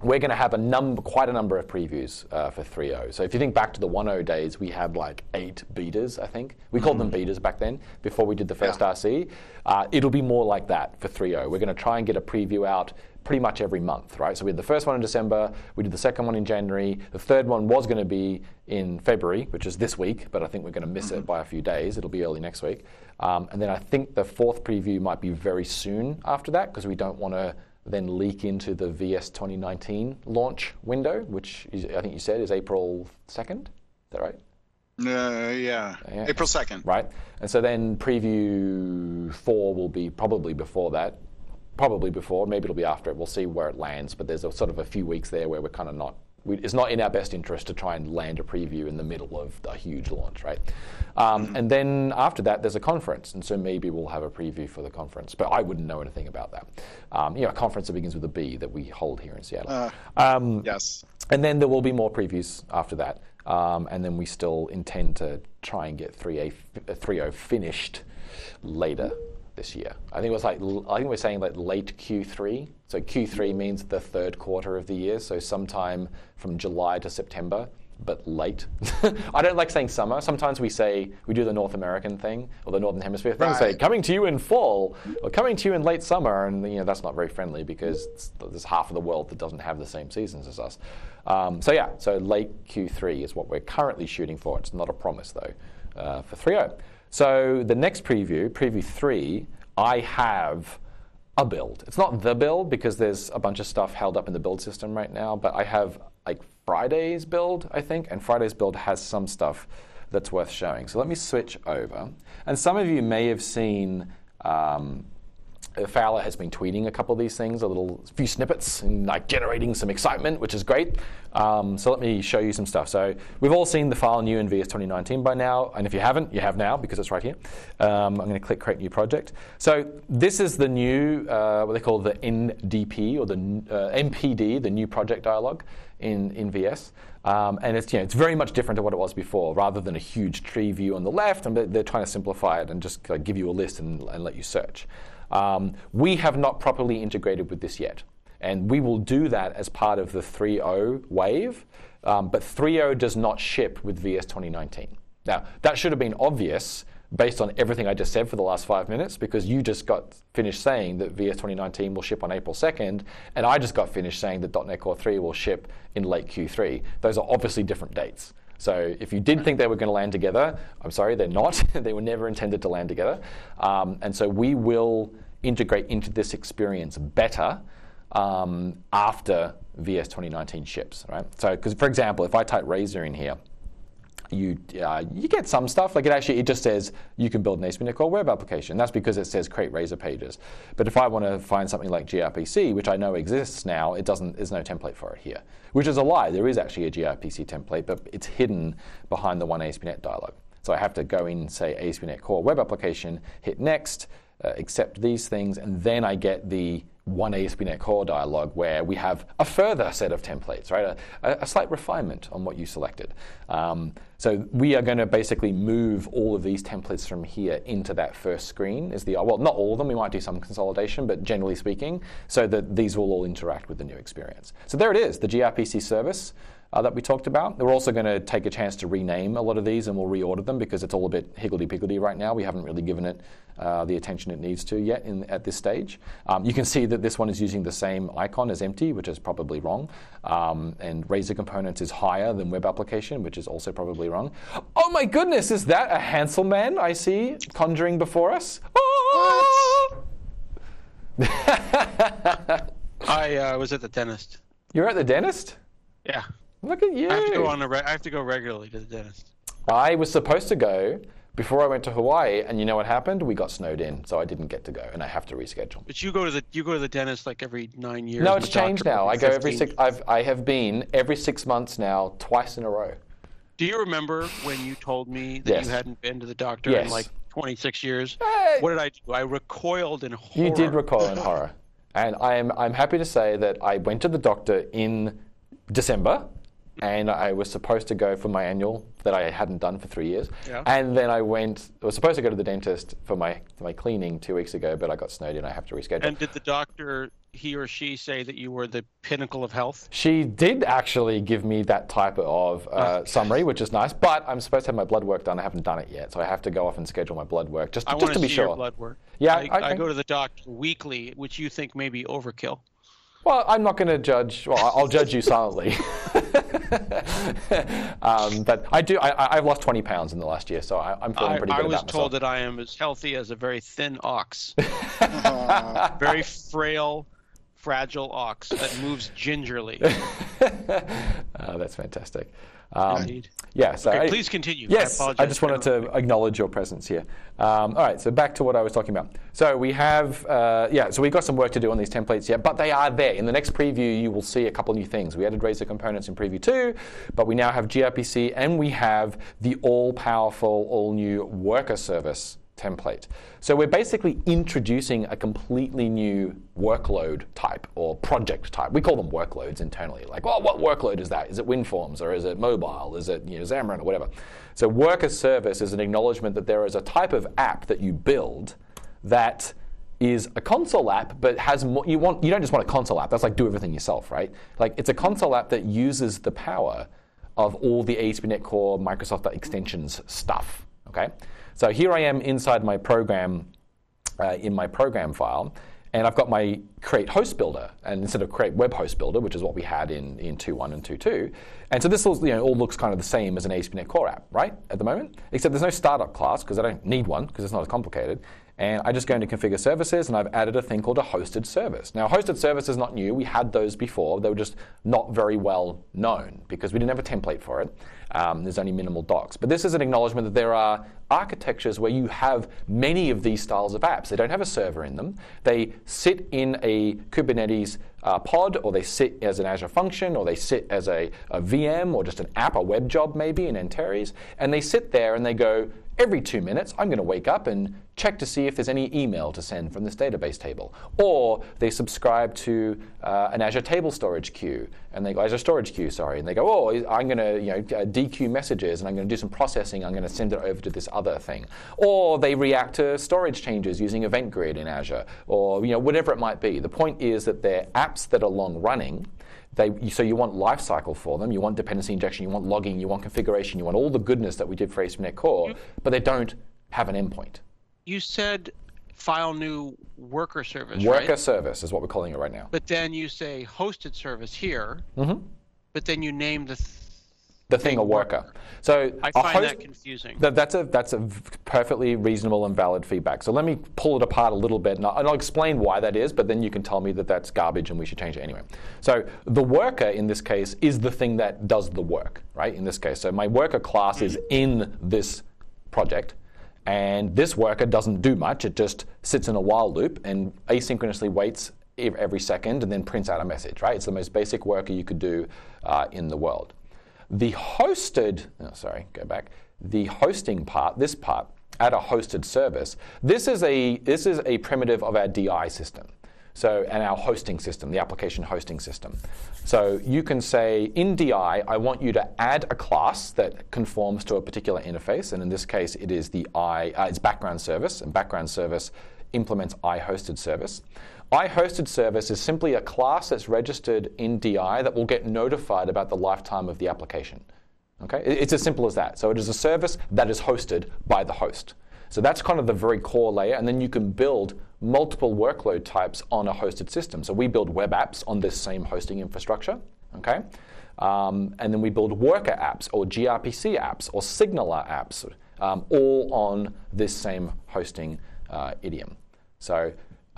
S1: we're going to have quite a number of previews for 3.0. So if you think back to the 1.0 days, we had like 8 betas, I think. We called them betas back then, before we did the first RC. It'll be more like that for 3.0. We're going to try and get a preview out pretty much every month, right? So we had the first one in December, we did the second one in January, the third one was going to be in February, which is this week, but I think we're going to miss it by a few days. It'll be early next week. And then I think the fourth preview might be very soon after that, because we don't want to then leak into the VS 2019 launch window, which is, I think you said is April 2nd. Is that right?
S2: Yeah, April 2nd.
S1: Right. And so then preview 4 will be probably before that. Probably before, maybe it'll be after it. We'll see where it lands, but there's a sort of a few weeks there where we're kind of not, it's not in our best interest to try and land a preview in the middle of a huge launch, right? And then after that, there's a conference, and so maybe we'll have a preview for the conference, but I wouldn't know anything about that. A conference that begins with a B that we hold here in Seattle.
S2: Yes.
S1: And then there will be more previews after that, and then we still intend to try and get 3.0 finished later this year. I think we're saying like late Q3. So Q3 means the third quarter of the year. So sometime from July to September, but late. I don't like saying summer. Sometimes we do the North American thing or the Northern Hemisphere thing. Right. Say coming to you in fall or coming to you in late summer, and that's not very friendly because there's half of the world that doesn't have the same seasons as us. So late Q3 is what we're currently shooting for. It's not a promise though for 3.0. So the next preview 3, I have a build. It's not the build because there's a bunch of stuff held up in the build system right now, but I have like Friday's build, I think, and Friday's build has some stuff that's worth showing. So let me switch over. And some of you may have seen Fowler has been tweeting a couple of these things, a few snippets, and like generating some excitement, which is great. So let me show you some stuff. So we've all seen the file new in VS 2019 by now, and if you haven't, you have now because it's right here. I'm going to click Create New Project. So this is the new, what they call the NDP or the MPD, the new project dialog in VS. And it's very much different to what it was before. Rather than a huge tree view on the left, and they're trying to simplify it and just give you a list and let you search. We have not properly integrated with this yet, and we will do that as part of the 3.0 wave, but 3.0 does not ship with VS 2019. Now, that should have been obvious based on everything I just said for the last 5 minutes, because you just got finished saying that VS 2019 will ship on April 2nd, and I just got finished saying that .NET Core 3 will ship in late Q3. Those are obviously different dates. So if you did think they were going to land together, I'm sorry, they're not. They were never intended to land together. And so we will integrate into this experience better after VS 2019 ships, right? So, because for example, if I type Razor in here, you get some stuff. Like it just says you can build an ASP.NET Core web application. That's because it says create Razor pages. But if I want to find something like gRPC, which I know exists now, there's no template for it here, which is a lie. There is actually a gRPC template, but it's hidden behind the one ASP.NET dialog. So I have to go in, say ASP.NET Core web application, hit next, accept these things, and then I get the one ASP.NET Core dialog where we have a further set of templates, right? A slight refinement on what you selected. So we are going to basically move all of these templates from here into that first screen. Well, not all of them. We might do some consolidation, but generally speaking, so that these will all interact with the new experience. So there it is, the gRPC service that we talked about. We're also going to take a chance to rename a lot of these, and we'll reorder them because it's all a bit higgledy-piggledy right now. We haven't really given it the attention it needs to yet at this stage. You can see that this one is using the same icon as empty, which is probably wrong. And Razor Components is higher than Web Application, which is also probably wrong. Oh my goodness, is that a handsome man I see conjuring before us? Oh!
S3: I was at the dentist.
S1: You're at the dentist?
S3: Yeah.
S1: Look at you.
S3: I have to go regularly to the dentist.
S1: I was supposed to go before I went to Hawaii, and you know what happened? We got snowed in, so I didn't get to go, and I have to reschedule.
S3: But you go to the dentist like every 9 years.
S1: No, it's changed now. I go every 6. I have been every 6 months now, twice in a row.
S3: Do you remember when you told me that you hadn't been to the doctor in like 26 years? What did I do? I recoiled in horror.
S1: You did recoil in horror, and I'm happy to say that I went to the doctor in December. and I was supposed to go for my annual that I hadn't done for 3 years.
S3: Yeah.
S1: And then I was supposed to go to the dentist for my cleaning 2 weeks ago, but I got snowed in. I have to reschedule.
S3: And did the doctor, he or she, say that you were the pinnacle of health?
S1: She did actually give me that type of summary, which is nice. But I'm supposed to have my blood work done. I haven't done it yet, so I have to go off and schedule my blood work just to be sure.
S3: I want to see your blood work.
S1: Yeah,
S3: I go to the doctor weekly, which you think may be overkill.
S1: Well, I'm not going to judge. Well, I'll judge you silently. But I've lost 20 pounds in the last year, so I'm feeling pretty good about myself.
S3: I was told that I am as healthy as a very thin ox. Very frail, fragile ox that moves gingerly.
S1: That's fantastic.
S3: Indeed.
S1: Yeah, so
S3: okay, please continue.
S1: Yes, I just wanted to acknowledge your presence here. All right, so back to what I was talking about. So we have, so we've got some work to do on these templates yet, but they are there. In the next preview, you will see a couple new things. We added Razor components in preview 2, but we now have gRPC, and we have the all-powerful, all-new worker service template. So we're basically introducing a completely new workload type or project type. We call them workloads internally. Like, well, what workload is that? Is it WinForms or is it mobile? Is it Xamarin or whatever? So worker service is an acknowledgement that there is a type of app that you build that is a console app, but has more. You don't just want a console app. That's like do everything yourself, right? Like it's a console app that uses the power of all the ASP.NET Core Microsoft extensions stuff. Okay. So here I am inside my program, in my program file, and I've got my create host builder, and instead of create web host builder, which is what we had in 2.1 and 2.2, and so this all looks kind of the same as an ASP.NET Core app, right, at the moment, except there's no startup class because I don't need one because it's not as complicated. And I just go into configure services, and I've added a thing called a hosted service. Now, hosted service is not new. We had those before. They were just not very well known because we didn't have a template for it. There's only minimal docs. But this is an acknowledgement that there are architectures where you have many of these styles of apps. They don't have a server in them. They sit in a Kubernetes pod, or they sit as an Azure function, or they sit as a VM, or just an app, a web job maybe in Antares. And they sit there and they go, every 2 minutes, I'm going to wake up and check to see if there's any email to send from this database table. Or they subscribe to an Azure table storage queue, and they go Azure storage queue, and they go, oh, I'm going to dequeue messages, and I'm going to do some processing. I'm going to send it over to this other thing. Or they react to storage changes using Event Grid in Azure, or whatever it might be. The point is that they're apps that are long running. So you want lifecycle for them, you want dependency injection, you want logging, you want configuration, you want all the goodness that we did for ASP.NET Core, but they don't have an endpoint.
S3: You said file new worker service,
S1: Worker
S3: right?
S1: service is what we're calling it right now.
S3: But then you say hosted service here, but then you name the
S1: thing a worker. So
S3: I find that confusing.
S1: That's a perfectly reasonable and valid feedback. So let me pull it apart a little bit, and I'll explain why that is, but then you can tell me that that's garbage and we should change it anyway. So the worker in this case is the thing that does the work, right, in this case. So my worker class is in this project, and this worker doesn't do much. It just sits in a while loop and asynchronously waits every second and then prints out a message, right? It's the most basic worker you could do in the world. The hosted, the hosting part, this part, add a hosted service. This is a primitive of our DI system. So, and our hosting system, the application hosting system. So you can say in DI, I want you to add a class that conforms to a particular interface, and in this case, it is it's background service, and background service implements iHosted service. iHosted service is simply a class that's registered in DI that will get notified about the lifetime of the application. Okay, it's as simple as that. So it is a service that is hosted by the host. So that's kind of the very core layer, and then you can build multiple workload types on a hosted system. So we build web apps on this same hosting infrastructure, okay? And then we build worker apps or gRPC apps or signaler apps, all on this same hosting idiom. So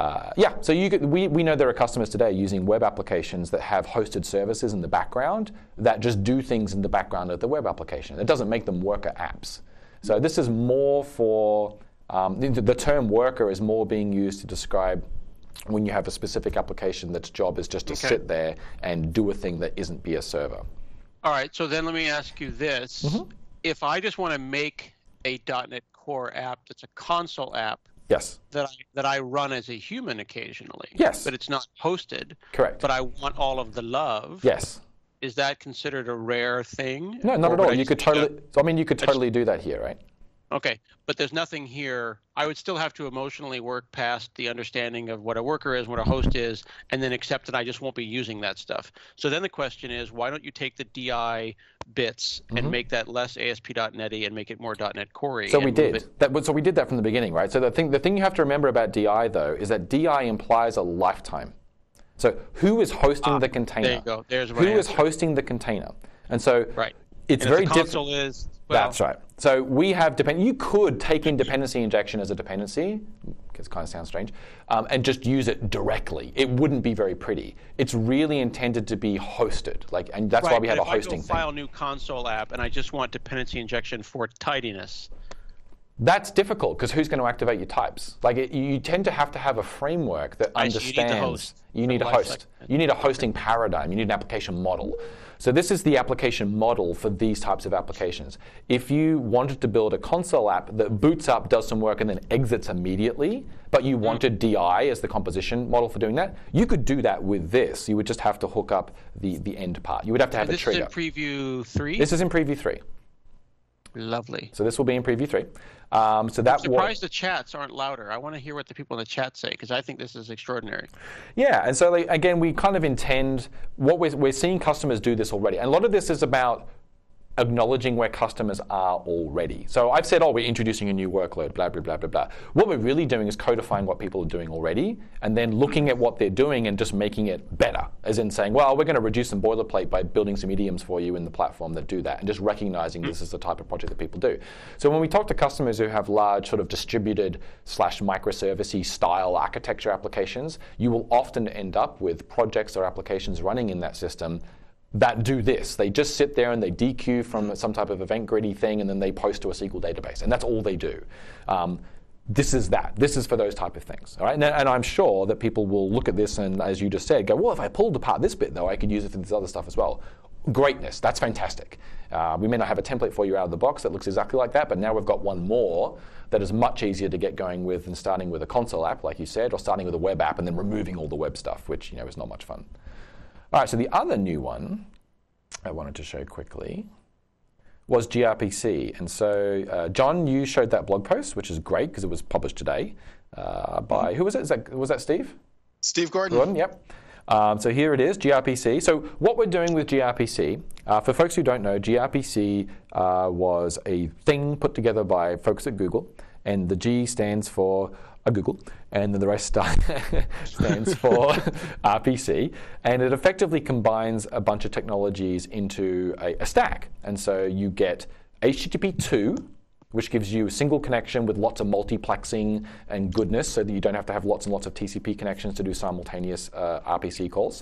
S1: we know there are customers today using web applications that have hosted services in the background that just do things in the background of the web application. It doesn't make them worker apps. So this is more for, the term worker is more being used to describe when you have a specific application that's job is just to sit there and do a thing that isn't be a server.
S3: All right, so then let me ask you this. If I just want to make a .NET Core app that's a console app,
S1: yes,
S3: that I run as a human occasionally.
S1: Yes.
S3: But it's not hosted.
S1: Correct.
S3: But I want all of the love.
S1: Yes.
S3: is that considered a rare thing?
S1: No, not at all. You could totally do that here, right?
S3: Okay, but there's nothing here. I would still have to emotionally work past the understanding of what a worker is, what a host is, and then accept that I just won't be using that stuff. So then the question is, why don't you take the DI bits and make that less ASP.NET-y and make it more .NET Core-y?
S1: So we did that. So we did that from the beginning, right? So the thing you have to remember about DI though is that DI implies a lifetime. So who is hosting the container?
S3: There you go. There's
S1: who is hosting the container? And so it's
S3: and
S1: very
S3: different. Console is. Well,
S1: that's right. So we have you could take in dependency injection as a dependency, because it kind of sounds strange, and just use it directly. It wouldn't be very pretty. It's really intended to be hosted, and that's why we have a hosting
S3: thing. If I go file new console app and I just want dependency injection for tidiness.
S1: That's difficult because who's going to activate your types? You tend to have a framework that understands. You need a host. You need a hosting paradigm. You need an application model. So this is the application model for these types of applications. If you wanted to build a console app that boots up, does some work, and then exits immediately, but you wanted DI as the composition model for doing that, you could do that with this. You would just have to hook up the end part. You would have to have a trigger.
S3: This is in Preview 3?
S1: This is in Preview 3.
S3: Lovely.
S1: So this will be in Preview 3.
S3: I'm surprised the chats aren't louder. I want to hear what the people in the chat say, because I think this is extraordinary.
S1: Yeah, and so again, we kind of intend, what we're seeing customers do this already. And a lot of this is about acknowledging where customers are already. So I've said, we're introducing a new workload, blah, blah, blah, blah, blah. What we're really doing is codifying what people are doing already, and then looking at what they're doing and just making it better, as in saying, well, we're going to reduce some boilerplate by building some idioms for you in the platform that do that, and just recognizing this is the type of project that people do. So when we talk to customers who have large sort of distributed / microservice-y style architecture applications, you will often end up with projects or applications running in that system that do this. They just sit there and they dequeue from some type of event griddy thing, and then they post to a SQL database, and that's all they do. This is that. This is for those type of things. All right? And I'm sure that people will look at this and, as you just said, go, well, if I pulled apart this bit, though, I could use it for this other stuff as well. Greatness. That's fantastic. We may not have a template for you out of the box that looks exactly like that, but now we've got one more that is much easier to get going with than starting with a console app, like you said, or starting with a web app and then removing all the web stuff, which is not much fun. All right, so the other new one I wanted to show quickly was gRPC. And so, John, you showed that blog post, which is great because it was published today by, who was it? Was that Steve?
S2: Steve Gordon.
S1: Yep. So here it is, gRPC. So what we're doing with gRPC, for folks who don't know, gRPC was a thing put together by folks at Google, and the G stands for Google, and then the rest stands for RPC, and it effectively combines a bunch of technologies into a stack. And so you get HTTP 2, which gives you a single connection with lots of multiplexing and goodness, so that you don't have to have lots and lots of TCP connections to do simultaneous RPC calls.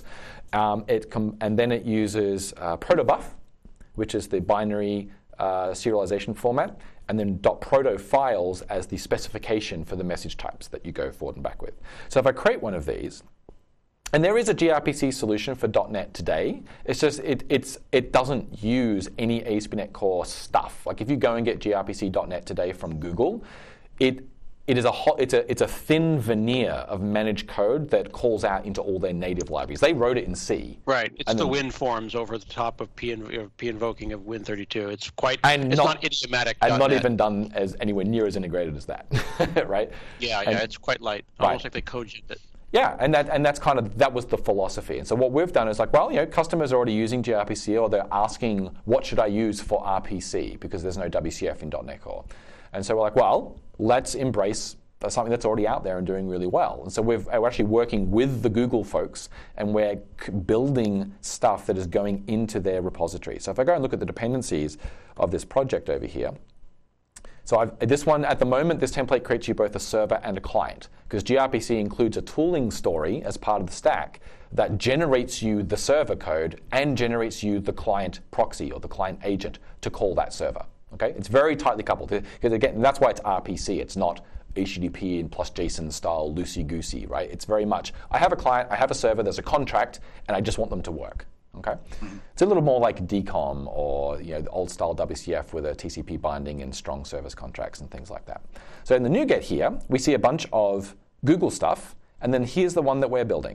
S1: And then it uses protobuf, which is the binary serialization format, and then .proto files as the specification for the message types that you go forward and back with. So if I create one of these, and there is a gRPC solution for .NET today, it's just it doesn't use any ASP.NET Core stuff. Like if you go and get gRPC.NET today from Google, it's a thin veneer of managed code that calls out into all their native libraries. They wrote it in C.
S3: Right. It's the Win forms over the top of P invoking of Win32. It's not idiomatic.
S1: And not even done as anywhere near as integrated as that, right?
S3: Yeah, it's quite light. Almost like they code-gen it.
S1: Yeah, and that was the philosophy. And so what we've done is customers are already using gRPC, or they're asking, what should I use for RPC? Because there's no WCF in .NET Core. And so we're like, well, let's embrace something that's already out there and doing really well. And so we're actually working with the Google folks, and we're building stuff that is going into their repository. So if I go and look at the dependencies of this project over here, so this one, at the moment, this template creates you both a server and a client, because gRPC includes a tooling story as part of the stack that generates you the server code and generates you the client proxy or the client agent to call that server. Okay, it's very tightly coupled, because again, that's why it's RPC. It's not HTTP and plus JSON style loosey-goosey, right? It's very much, I have a client, I have a server, there's a contract, and I just want them to work. Okay, It's a little more like DCOM or the old style WCF with a TCP binding and strong service contracts and things like that. So in the NuGet here, we see a bunch of Google stuff, and then here's the one that we're building.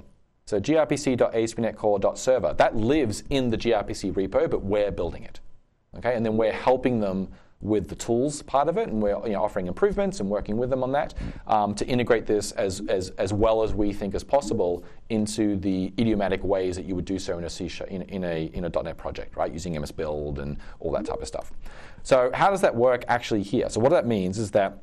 S1: So grpc.ASP.NET Core.Server, that lives in the gRPC repo, but we're building it. Okay, and then we're helping them with the tools part of it, and we're offering improvements and working with them on that to integrate this as well as we think as possible into the idiomatic ways that you would do so in a .NET project, right? Using MS Build and all that type of stuff. So how does that work actually here? So what that means is that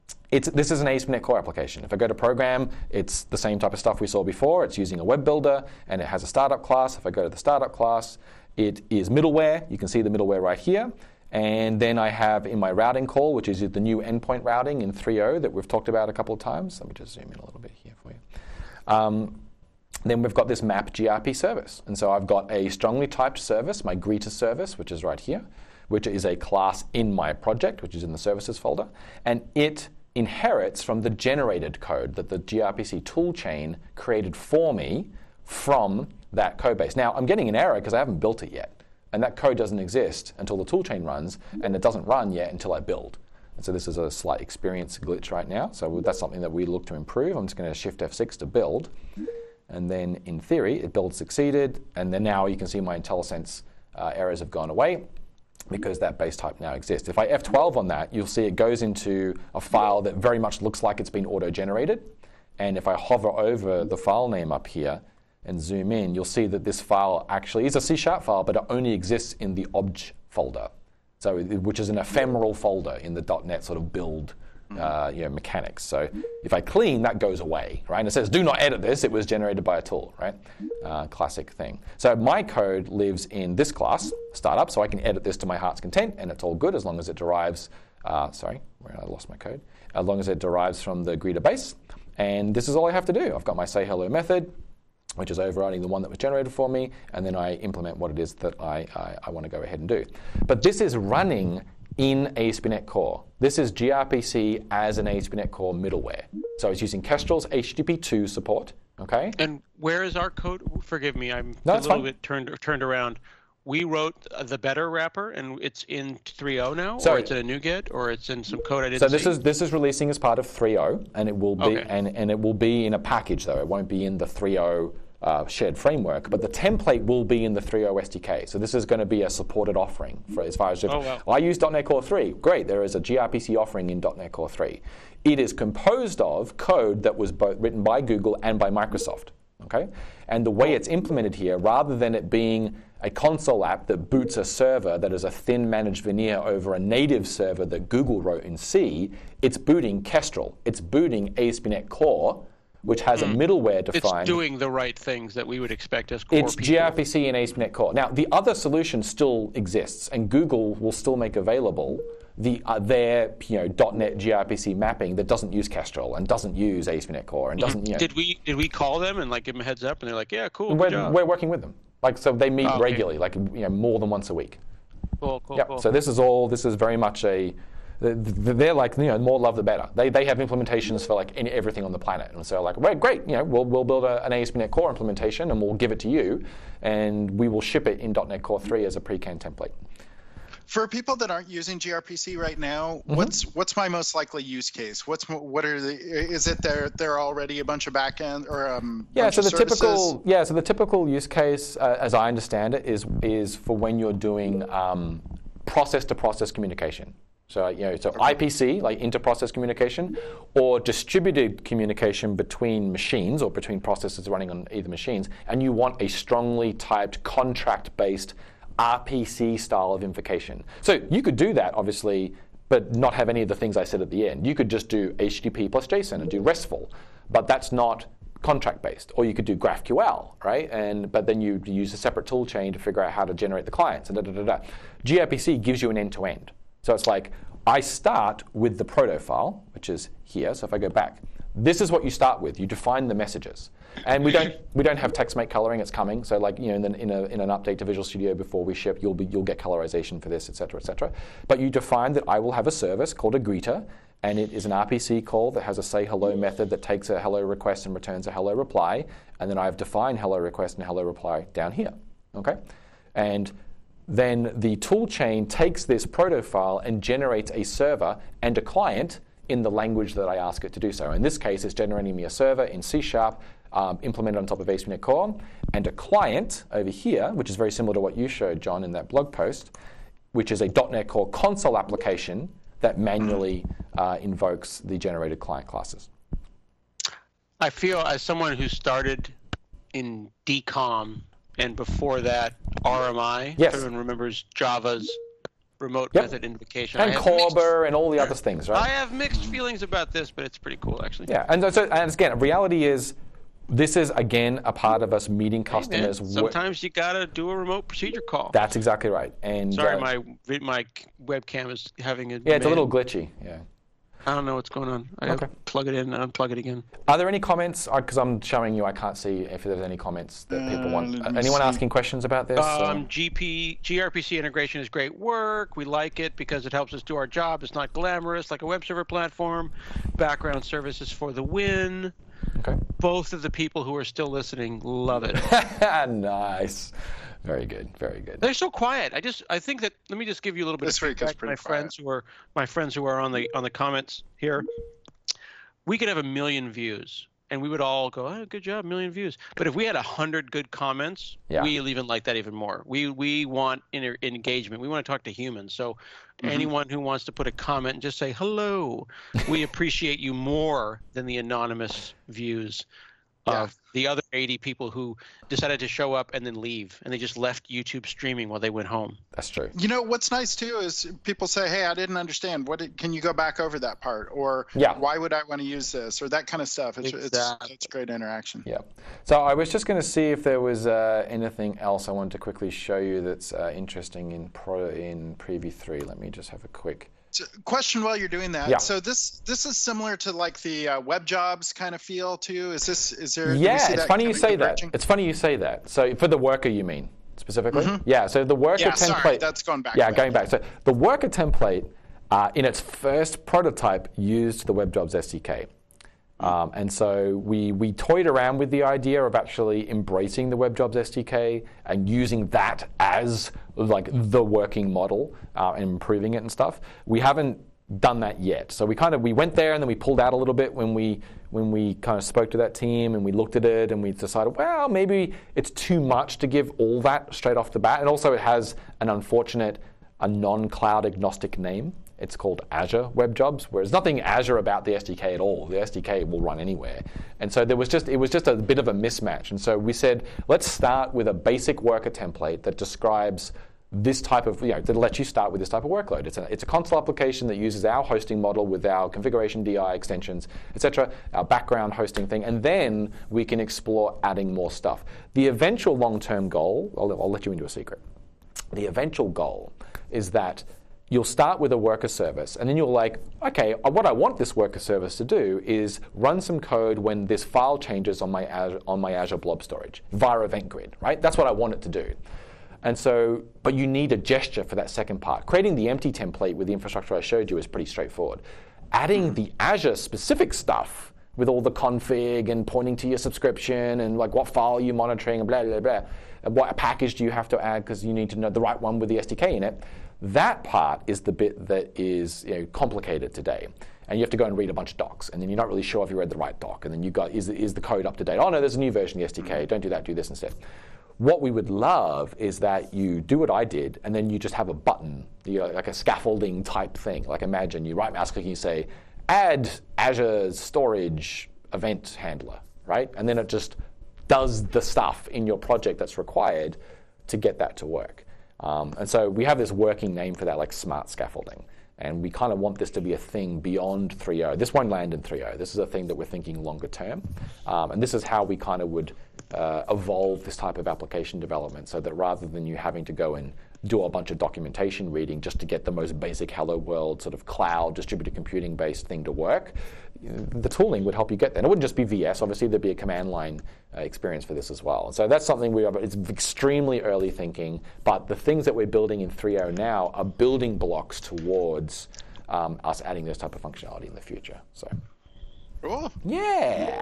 S1: this is an ASP.NET Core application. If I go to program, it's the same type of stuff we saw before. It's using a web builder, and it has a startup class. If I go to the startup class, it is middleware. You can see the middleware right here. And then I have in my routing call, which is the new endpoint routing in 3.0 that we've talked about a couple of times. Let me just zoom in a little bit here for you. Then we've got this map gRP service. And so I've got a strongly typed service, my greeter service, which is right here, which is a class in my project, which is in the services folder. And it inherits from the generated code that the gRPC toolchain created for me from that code base. Now, I'm getting an error because I haven't built it yet. And that code doesn't exist until the toolchain runs, and it doesn't run yet until I build. And so this is a slight experience glitch right now. So that's something that we look to improve. I'm just going to shift F6 to build. And then in theory, it build succeeded. And then now you can see my IntelliSense errors have gone away, because that base type now exists. If I F12 on that, you'll see it goes into a file that very much looks like it's been auto-generated. And if I hover over the file name up here and zoom in, you'll see that this file actually is a C# file, but it only exists in the obj folder, which is an ephemeral folder in the .NET sort of build mechanics. So if I clean, that goes away, right? And it says, do not edit this. It was generated by a tool, right? Classic thing. So my code lives in this class, startup, so I can edit this to my heart's content, and it's all good as long as it derives, where I lost my code, as long as it derives from the greeter base. And this is all I have to do. I've got my say hello method, which is overriding the one that was generated for me, and then I implement what it is that I want to go ahead and do. But this is running in ASP.NET Core. This is gRPC as an ASP.NET Core middleware. So it's using Kestrel's HTTP2 support, okay?
S3: And where is our code? Forgive me, I'm a little bit turned around. We wrote the better wrapper, and it's in 3.0 now, or it's in a NuGet, or it's in some code I didn't see?
S1: So this is releasing as part of 3.0, and it will be and it will be in a package though. It won't be in the 3.0 shared framework, but the template will be in the 3.0 SDK. So this is going to be a supported offering for as far as I use .NET Core 3. Great, there is a gRPC offering in .NET Core 3. It is composed of code that was both written by Google and by Microsoft. Okay, and the way it's implemented here, rather than it being a console app that boots a server that is a thin managed veneer over a native server that Google wrote in C, it's booting Kestrel. It's booting ASP.NET Core, which has a middleware defined.
S3: It's doing the right things that we would expect as core
S1: It's people. gRPC and ASP.NET Core. Now, the other solution still exists, and Google will still make available their .NET gRPC mapping that doesn't use Kestrel and doesn't use ASP.NET Core and doesn't.
S3: Did we call them and give them a heads up, and they're like, yeah, cool, good job.
S1: We're working with them. So they meet regularly, more than once a week.
S3: Cool.
S1: So this is very much they're like, more love the better. They have implementations for everything on the planet, and so great, we'll build an ASP.NET Core implementation and we'll give it to you, and we will ship it in .NET Core 3 as a pre-canned template.
S2: For people that aren't using gRPC right now, what's my most likely use case? Is it there already a bunch of backend or
S1: so the typical use case, as I understand it, is for when you're doing process-to-process communication. So IPC, like inter-process communication, or distributed communication between machines or between processes running on either machines, and you want a strongly typed contract-based RPC style of invocation. So you could do that, obviously, but not have any of the things I said at the end. You could just do HTTP plus JSON and do RESTful, but that's not contract-based. Or you could do GraphQL, right? But then you use a separate tool chain to figure out how to generate the clients. And gRPC gives you an end-to-end. So it's like, I start with the proto file, which is here. So if I go back, this is what you start with. You define the messages. And we don't have text make coloring. It's coming. So in an update to Visual Studio before we ship, you'll get colorization for this, et cetera, et cetera. But you define that I will have a service called a greeter, and it is an RPC call that has a say hello method that takes a hello request and returns a hello reply. And then I've defined hello request and hello reply down here. Okay, and then the tool chain takes this proto file and generates a server and a client in the language that I ask it to do so. In this case, it's generating me a server in C#, implemented on top of ASP.NET Core, and a client over here, which is very similar to what you showed, John, in that blog post, which is a .NET Core console application that manually invokes the generated client classes.
S3: I feel, as someone who started in DCOM and before that RMI,
S1: yes.
S3: everyone remembers Java's remote method invocation.
S1: And Corber and all the other things, right?
S3: I have mixed feelings about this, but it's pretty cool, actually.
S1: Yeah, and again, reality is, this is, again, a part of us meeting customers.
S3: Hey man, sometimes you got to do a remote procedure call.
S1: That's exactly right. And
S3: sorry, my webcam is having a...
S1: Yeah, it's a little glitchy, yeah.
S3: I don't know what's going on. I have to plug it in and unplug it again.
S1: Are there any comments? Because I'm showing you, I can't see if there's any comments that people want. Anyone asking questions about this?
S3: gRPC integration is great work. We like it because it helps us do our job. It's not glamorous like a web server platform. Background services for the win.
S1: Okay.
S3: Both of the people who are still listening love it.
S1: Nice. Very good. Very good.
S3: They're so quiet. I think that, let me just give you a little bit of feedback to my friends who are on the comments here. We could have 1 million views and we would all go, oh, good job, 1 million views. But if we had 100 good comments, we'll even like that even more. We want engagement. We want to talk to humans. So anyone who wants to put a comment and just say hello, we appreciate you more than the anonymous views of the other 80 people who decided to show up and then leave, and they just left YouTube streaming while they went home.
S1: That's true.
S2: You know, what's nice too is people say, hey, I didn't understand. Can you go back over that part? Or why would I want to use this? Or that kind of stuff. It's great interaction.
S1: Yeah. So I was just going to see if there was anything else I wanted to quickly show you that's interesting in Preview 3. Let me just have a quick...
S2: So, question while you're doing that.
S1: Yeah.
S2: So this is similar to like the web jobs kind of feel too. Is there?
S1: Yeah, it's funny you say that. It's funny you say that. So for the worker, you mean specifically? Yeah. So the worker template.
S2: Sorry, that's going back.
S1: Yeah, going back. So the worker template, in its first prototype, used the WebJobs SDK. And so we toyed around with the idea of actually embracing the WebJobs SDK and using that as like the working model and improving it and stuff. We haven't done that yet. So we went there and then we pulled out a little bit when we kind of spoke to that team and we looked at it and we decided, well, maybe it's too much to give all that straight off the bat. And also it has a non-cloud agnostic name. It's called Azure Web Jobs, whereas nothing Azure about the SDK at all. The SDK will run anywhere. And so it was just a bit of a mismatch. And so we said, let's start with a basic worker template that describes this type of, that lets you start with this type of workload. It's a console application that uses our hosting model with our configuration DI extensions, etc., our background hosting thing, and then we can explore adding more stuff. The eventual long-term goal, I'll let you into a secret. The eventual goal is that you'll start with a worker service, and then you're like, okay, what I want this worker service to do is run some code when this file changes on my Azure Blob Storage via Event Grid, right? That's what I want it to do. And so, but you need a gesture for that second part. Creating the empty template with the infrastructure I showed you is pretty straightforward. Adding the Azure specific stuff with all the config and pointing to your subscription and like what file you're monitoring and blah, blah, blah, and what package do you have to add because you need to know the right one with the SDK in it. That part is the bit that is complicated today. And you have to go and read a bunch of docs, and then you're not really sure if you read the right doc. And then you got, is the code up to date? Oh no, there's a new version of the SDK. Don't do that, do this instead. What we would love is that you do what I did, and then you just have a button, like a scaffolding type thing. Like imagine you right mouse click and you say, add Azure storage event handler, right? And then it just does the stuff in your project that's required to get that to work. And so we have this working name for that, like smart scaffolding. And we kind of want this to be a thing beyond 3.0. This won't land in 3.0. This is a thing that we're thinking longer term. And this is how we kind of would evolve this type of application development, so that rather than you having to go and do a bunch of documentation reading just to get the most basic Hello World sort of cloud distributed computing based thing to work, the tooling would help you get there. And it wouldn't just be VS. Obviously, there'd be a command line experience for this as well. So that's something it's extremely early thinking, but the things that we're building in 3.0 now are building blocks towards us adding this type of functionality in the future. So,
S2: cool.
S1: Yeah.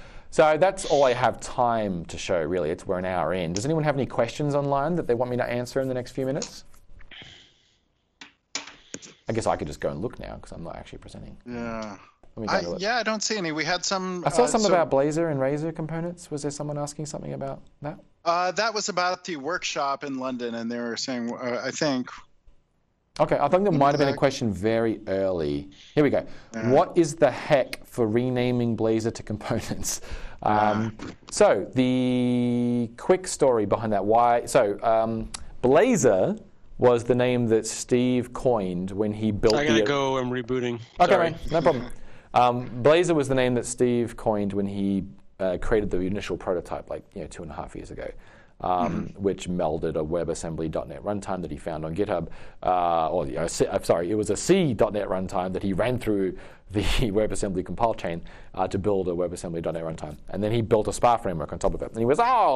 S1: So that's all I have time to show, really. We're an hour in. Does anyone have any questions online that they want me to answer in the next few minutes? I guess I could just go and look now because I'm not actually presenting.
S2: Yeah.
S1: I
S2: don't see any. We had some.
S1: I saw some about Blazor and Razor components. Was there someone asking something about that?
S2: That was about the workshop in London, and they were saying, I think.
S1: Okay, I think there might have been a question very early. Here we go. What is the heck for renaming Blazor to components? So the quick story behind that. Blazor was the name that Steve coined when he built
S3: I gotta go, I'm rebooting.
S1: Okay, man, no problem. Blazor was the name that Steve coined when he created the initial prototype, 2.5 years ago, which melded a WebAssembly.NET runtime that he found on GitHub. It was a C.NET runtime that he ran through the WebAssembly compile chain to build a WebAssembly.NET runtime. And then he built a Spa framework on top of it. And he was,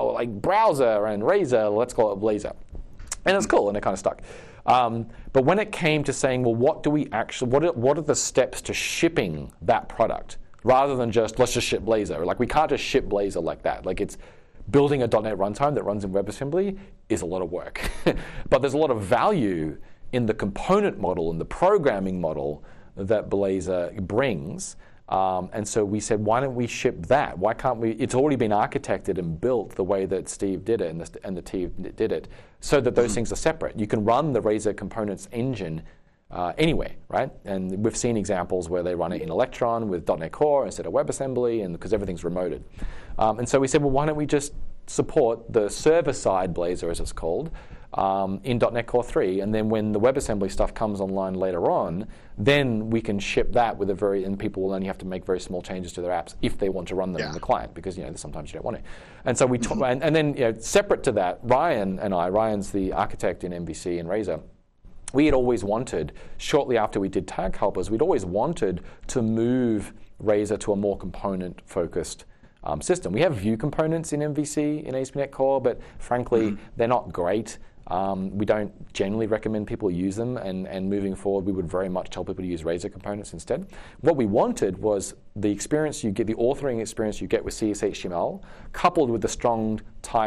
S1: browser and Razor, let's call it Blazor. And it's cool, and it kind of stuck. But when it came to saying, well, what are the steps to shipping that product, rather than just, let's just ship Blazor. We can't just ship Blazor like that. It's building a .NET runtime that runs in WebAssembly is a lot of work. But there's a lot of value in the component model and the programming model that Blazor brings. And so we said, why don't we ship that? Why can't we? It's already been architected and built the way that Steve did it and the team did it, so that those things are separate. You can run the Razor components engine anywhere, right? And we've seen examples where they run it in Electron with .NET Core instead of WebAssembly, and because everything's remoted. And so we said, well, why don't we just support the server-side Blazor, as it's called, in .NET Core 3, and then when the WebAssembly stuff comes online later on, then we can ship that with and people will only have to make very small changes to their apps if they want to run them in the client, because sometimes you don't want to. And so we and then separate to that, Ryan's the architect in MVC and Razor. We had always wanted, shortly after we did Tag Helpers, we'd always wanted to move Razor to a more component-focused system. We have Vue components in MVC in ASP.NET Core, but frankly, they're not great. We don't generally recommend people use them, and moving forward, we would very much tell people to use Razor components instead. What we wanted was the experience you get, the authoring experience you get with CS/HTML, coupled with the strong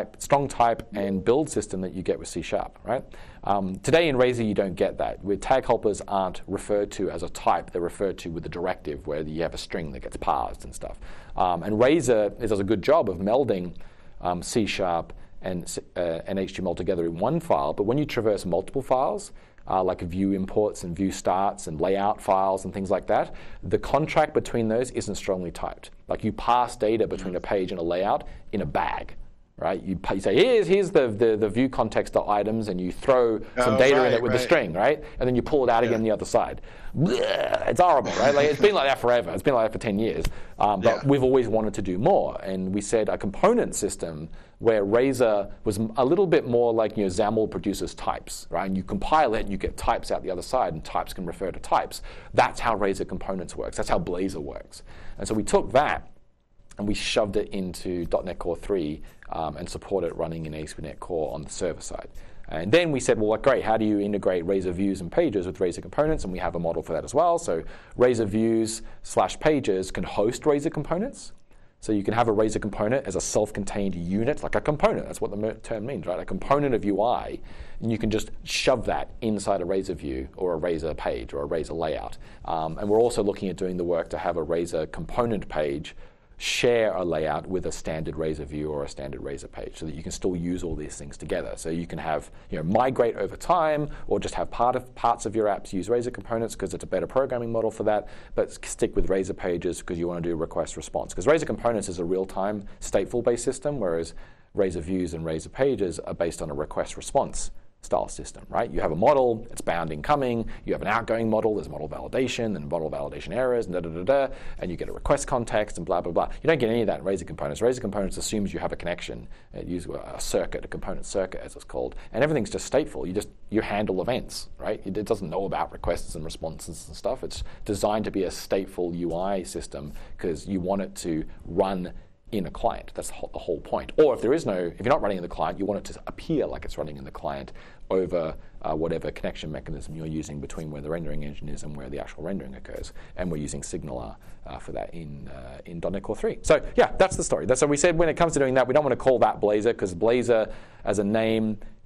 S1: type and build system that you get with C#, right? Today in Razor, you don't get that. With Tag Helpers aren't referred to as a type, they're referred to with a directive where you have a string that gets parsed and stuff. And Razor does a good job of melding C# and HTML together in one file, but when you traverse multiple files, like Vue imports and Vue starts and layout files and things like that, the contract between those isn't strongly typed. You pass data between a page and a layout in a bag, right? You say, here's the Vue context.items, and you throw some data in it with the string, right? And then you pull it out again the other side. Blech, it's horrible, right? It's been like that forever. It's been like that for 10 years. But we've always wanted to do more. And we said a component system where Razor was a little bit more like XAML produces types, right? And you compile it and you get types out the other side, and types can refer to types. That's how Razor components works. That's how Blazor works. And so we took that and we shoved it into .NET Core 3 and support it running in ASP.NET Core on the server side. And then we said, well, great, how do you integrate Razor views and pages with Razor components? And we have a model for that as well. So Razor views / pages can host Razor components. So you can have a Razor component as a self-contained unit, like a component. That's what the term means, right? A component of UI. And you can just shove that inside a Razor view or a Razor page or a Razor layout. And we're also looking at doing the work to have a Razor component page share a layout with a standard Razor view or a standard Razor page, so that you can still use all these things together. So you can have, migrate over time, or just have parts of your apps use Razor components because it's a better programming model for that, but stick with Razor pages because you want to do request response. Because Razor components is a real-time stateful-based system, whereas Razor views and Razor pages are based on a request response style system, right? You have a model, it's bound incoming, you have an outgoing model, there's model validation and model validation errors, and and you get a request context and blah, blah, blah. You don't get any of that in Razor components. Razor components assumes you have a connection. It uses a circuit, a component circuit as it's called, and everything's just stateful. You handle events, right? It doesn't know about requests and responses and stuff. It's designed to be a stateful UI system because you want it to run in a client. That's the whole point. Or if you're not running in the client, you want it to appear like it's running in the client over whatever connection mechanism you're using between where the rendering engine is and where the actual rendering occurs. And we're using SignalR for that in .NET Core 3. So yeah, that's the story. So we said when it comes to doing that, we don't want to call that Blazor because Blazor as a name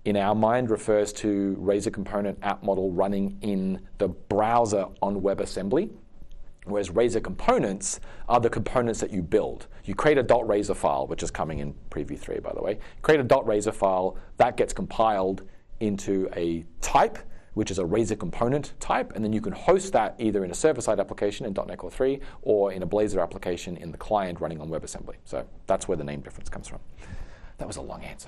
S1: in our mind refers to Razor component app model running in the browser on WebAssembly, whereas Razor components are the components that you build. You create a .razor file, which is coming in Preview 3, by the way. Create a .razor file, that gets compiled into a type, which is a Razor component type, and then you can host that either in a server-side application in .NET Core 3 or in a Blazor application in the client running on WebAssembly. So that's where the name difference comes from. That was a long answer.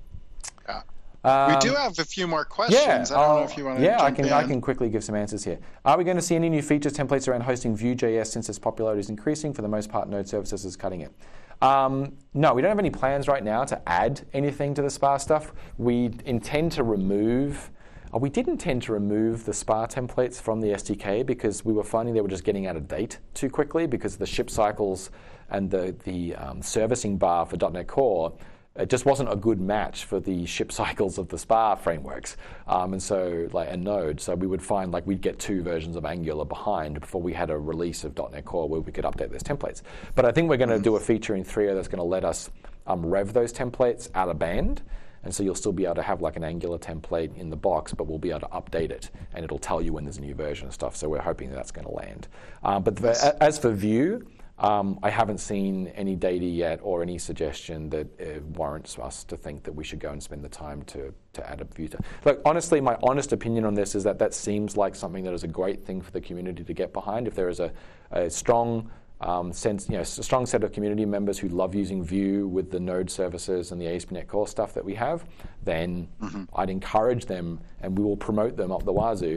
S2: We do have a few more questions. I don't know if you want to jump in.
S1: I can quickly give some answers here. Are we going to see any new features, templates around hosting Vue.js since its popularity is increasing? For the most part, Node Services is cutting it. No, we don't have any plans right now to add anything to the SPA stuff. We intend to remove... we did intend to remove the SPA templates from the SDK because we were finding they were just getting out of date too quickly because the ship cycles and the servicing bar for .NET Core, it just wasn't a good match for the ship cycles of the SPA frameworks, and Node. So we would find we'd get 2 versions of Angular behind before we had a release of .NET Core where we could update those templates. But I think we're going to do a feature in 3.0 that's going to let us rev those templates out of band. And so you'll still be able to have an Angular template in the box, but we'll be able to update it, and it'll tell you when there's a new version and stuff. So we're hoping that's going to land. As for Vue, I haven't seen any data yet or any suggestion that warrants us to think that we should go and spend the time to add a Vue. Look, honestly, my honest opinion on this is that seems like something that is a great thing for the community to get behind. If there is a strong a strong set of community members who love using Vue with the Node services and the ASP.NET Core stuff that we have, then I'd encourage them, and we will promote them up the wazoo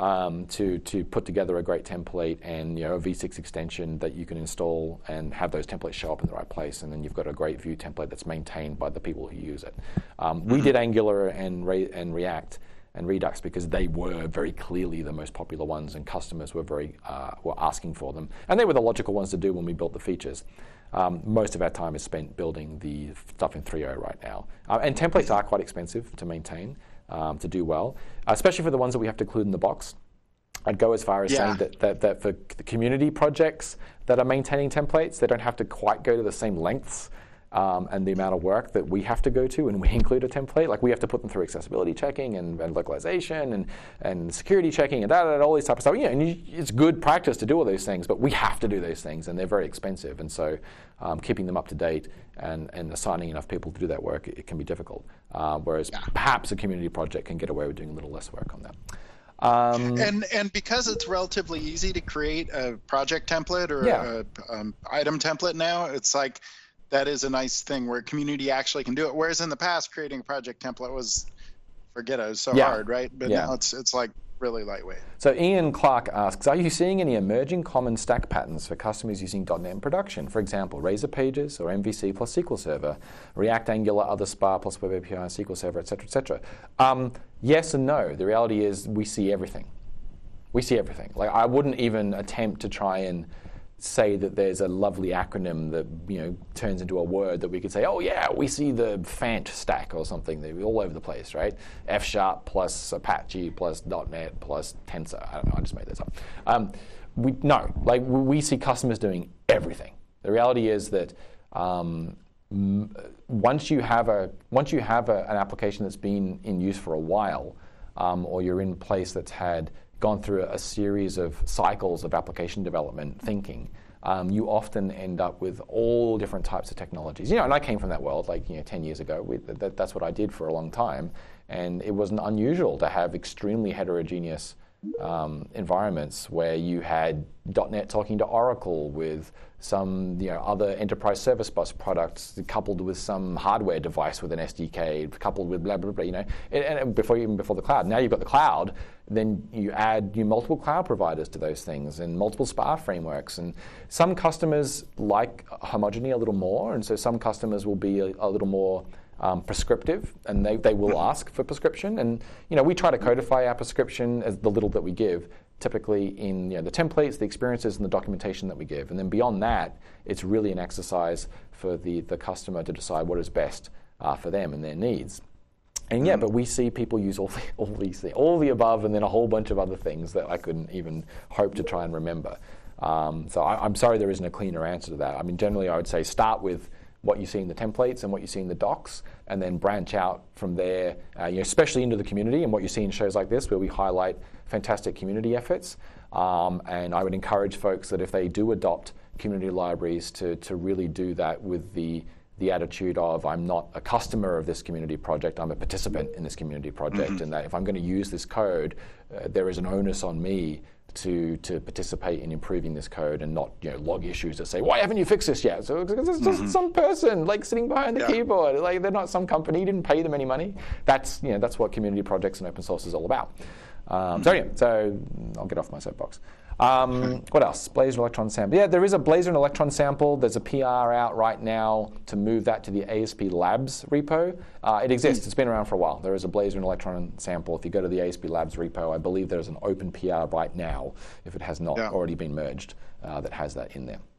S1: to put together a great template and a V6 extension that you can install and have those templates show up in the right place, and then you've got a great Vue template that's maintained by the people who use it. We did Angular and React and Redux because they were very clearly the most popular ones, and customers were were asking for them, and they were the logical ones to do when we built the features. Most of our time is spent building the stuff in 3.0 right now, and templates are quite expensive to maintain, to do well, especially for the ones that we have to include in the box. I'd go as far as saying that for the community projects that are maintaining templates, they don't have to quite go to the same lengths and the amount of work that we have to go to when we include a template. We have to put them through accessibility checking and localization and security checking and all these type of stuff. And it's good practice to do all those things, but we have to do those things, and they're very expensive. And so keeping them up to date and assigning enough people to do that work, it can be difficult. Whereas perhaps a community project can get away with doing a little less work on that.
S2: And because it's relatively easy to create a project template or a item template now, it's that is a nice thing where community actually can do it. Whereas in the past, creating a project template was, it was so hard, right? But now it's really lightweight.
S1: So Ian Clark asks, are you seeing any emerging common stack patterns for customers using .NET in production? For example, Razor Pages or MVC plus SQL Server, React Angular, other SPA plus Web API, SQL Server, et cetera, et cetera. Yes and no. The reality is we see everything. We see everything. I wouldn't even attempt to try and say that there's a lovely acronym that turns into a word that we could say, oh yeah, we see the Fant stack or something. They're all over the place, right? F# plus Apache plus .NET plus Tensor. I don't know, I just made this up. We see customers doing everything. The reality is that once you have an application that's been in use for a while, or you're in a place that's had gone through a series of cycles of application development thinking, you often end up with all different types of technologies. And I came from that world 10 years ago. That's what I did for a long time. And it wasn't unusual to have extremely heterogeneous environments where you had .NET talking to Oracle with some other enterprise service bus products coupled with some hardware device with an SDK coupled with blah blah blah, and before the cloud. Now you've got the cloud, then you add multiple cloud providers to those things and multiple SPA frameworks. And some customers like homogeny a little more, and so some customers will be a little more prescriptive, and they will ask for prescription. And we try to codify our prescription as the little that we give, typically in the templates, the experiences, and the documentation that we give. And then beyond that, it's really an exercise for the customer to decide what is best for them and their needs. And but we see people use all these things, all the above, and then a whole bunch of other things that I couldn't even hope to try and remember. So I'm sorry there isn't a cleaner answer to that. I mean, generally I would say start with what you see in the templates and what you see in the docs, and then branch out from there, especially into the community and what you see in shows like this where we highlight fantastic community efforts. And I would encourage folks that if they do adopt community libraries to really do that with the attitude of, I'm not a customer of this community project, I'm a participant in this community project, and that if I'm going to use this code, there is an onus on me to participate in improving this code and not log issues that say, why haven't you fixed this yet? So it's just some person sitting behind the keyboard, they're not some company, you didn't pay them any money. That's what community projects and open source is all about. So I'll get off my soapbox. What else? Blazor Electron sample. Yeah, there is a Blazor and Electron sample. There's a PR out right now to move that to the ASP Labs repo. It exists. It's been around for a while. There is a Blazor and Electron sample. If you go to the ASP Labs repo, I believe there's an open PR right now, if it has not already been merged, that has that in there.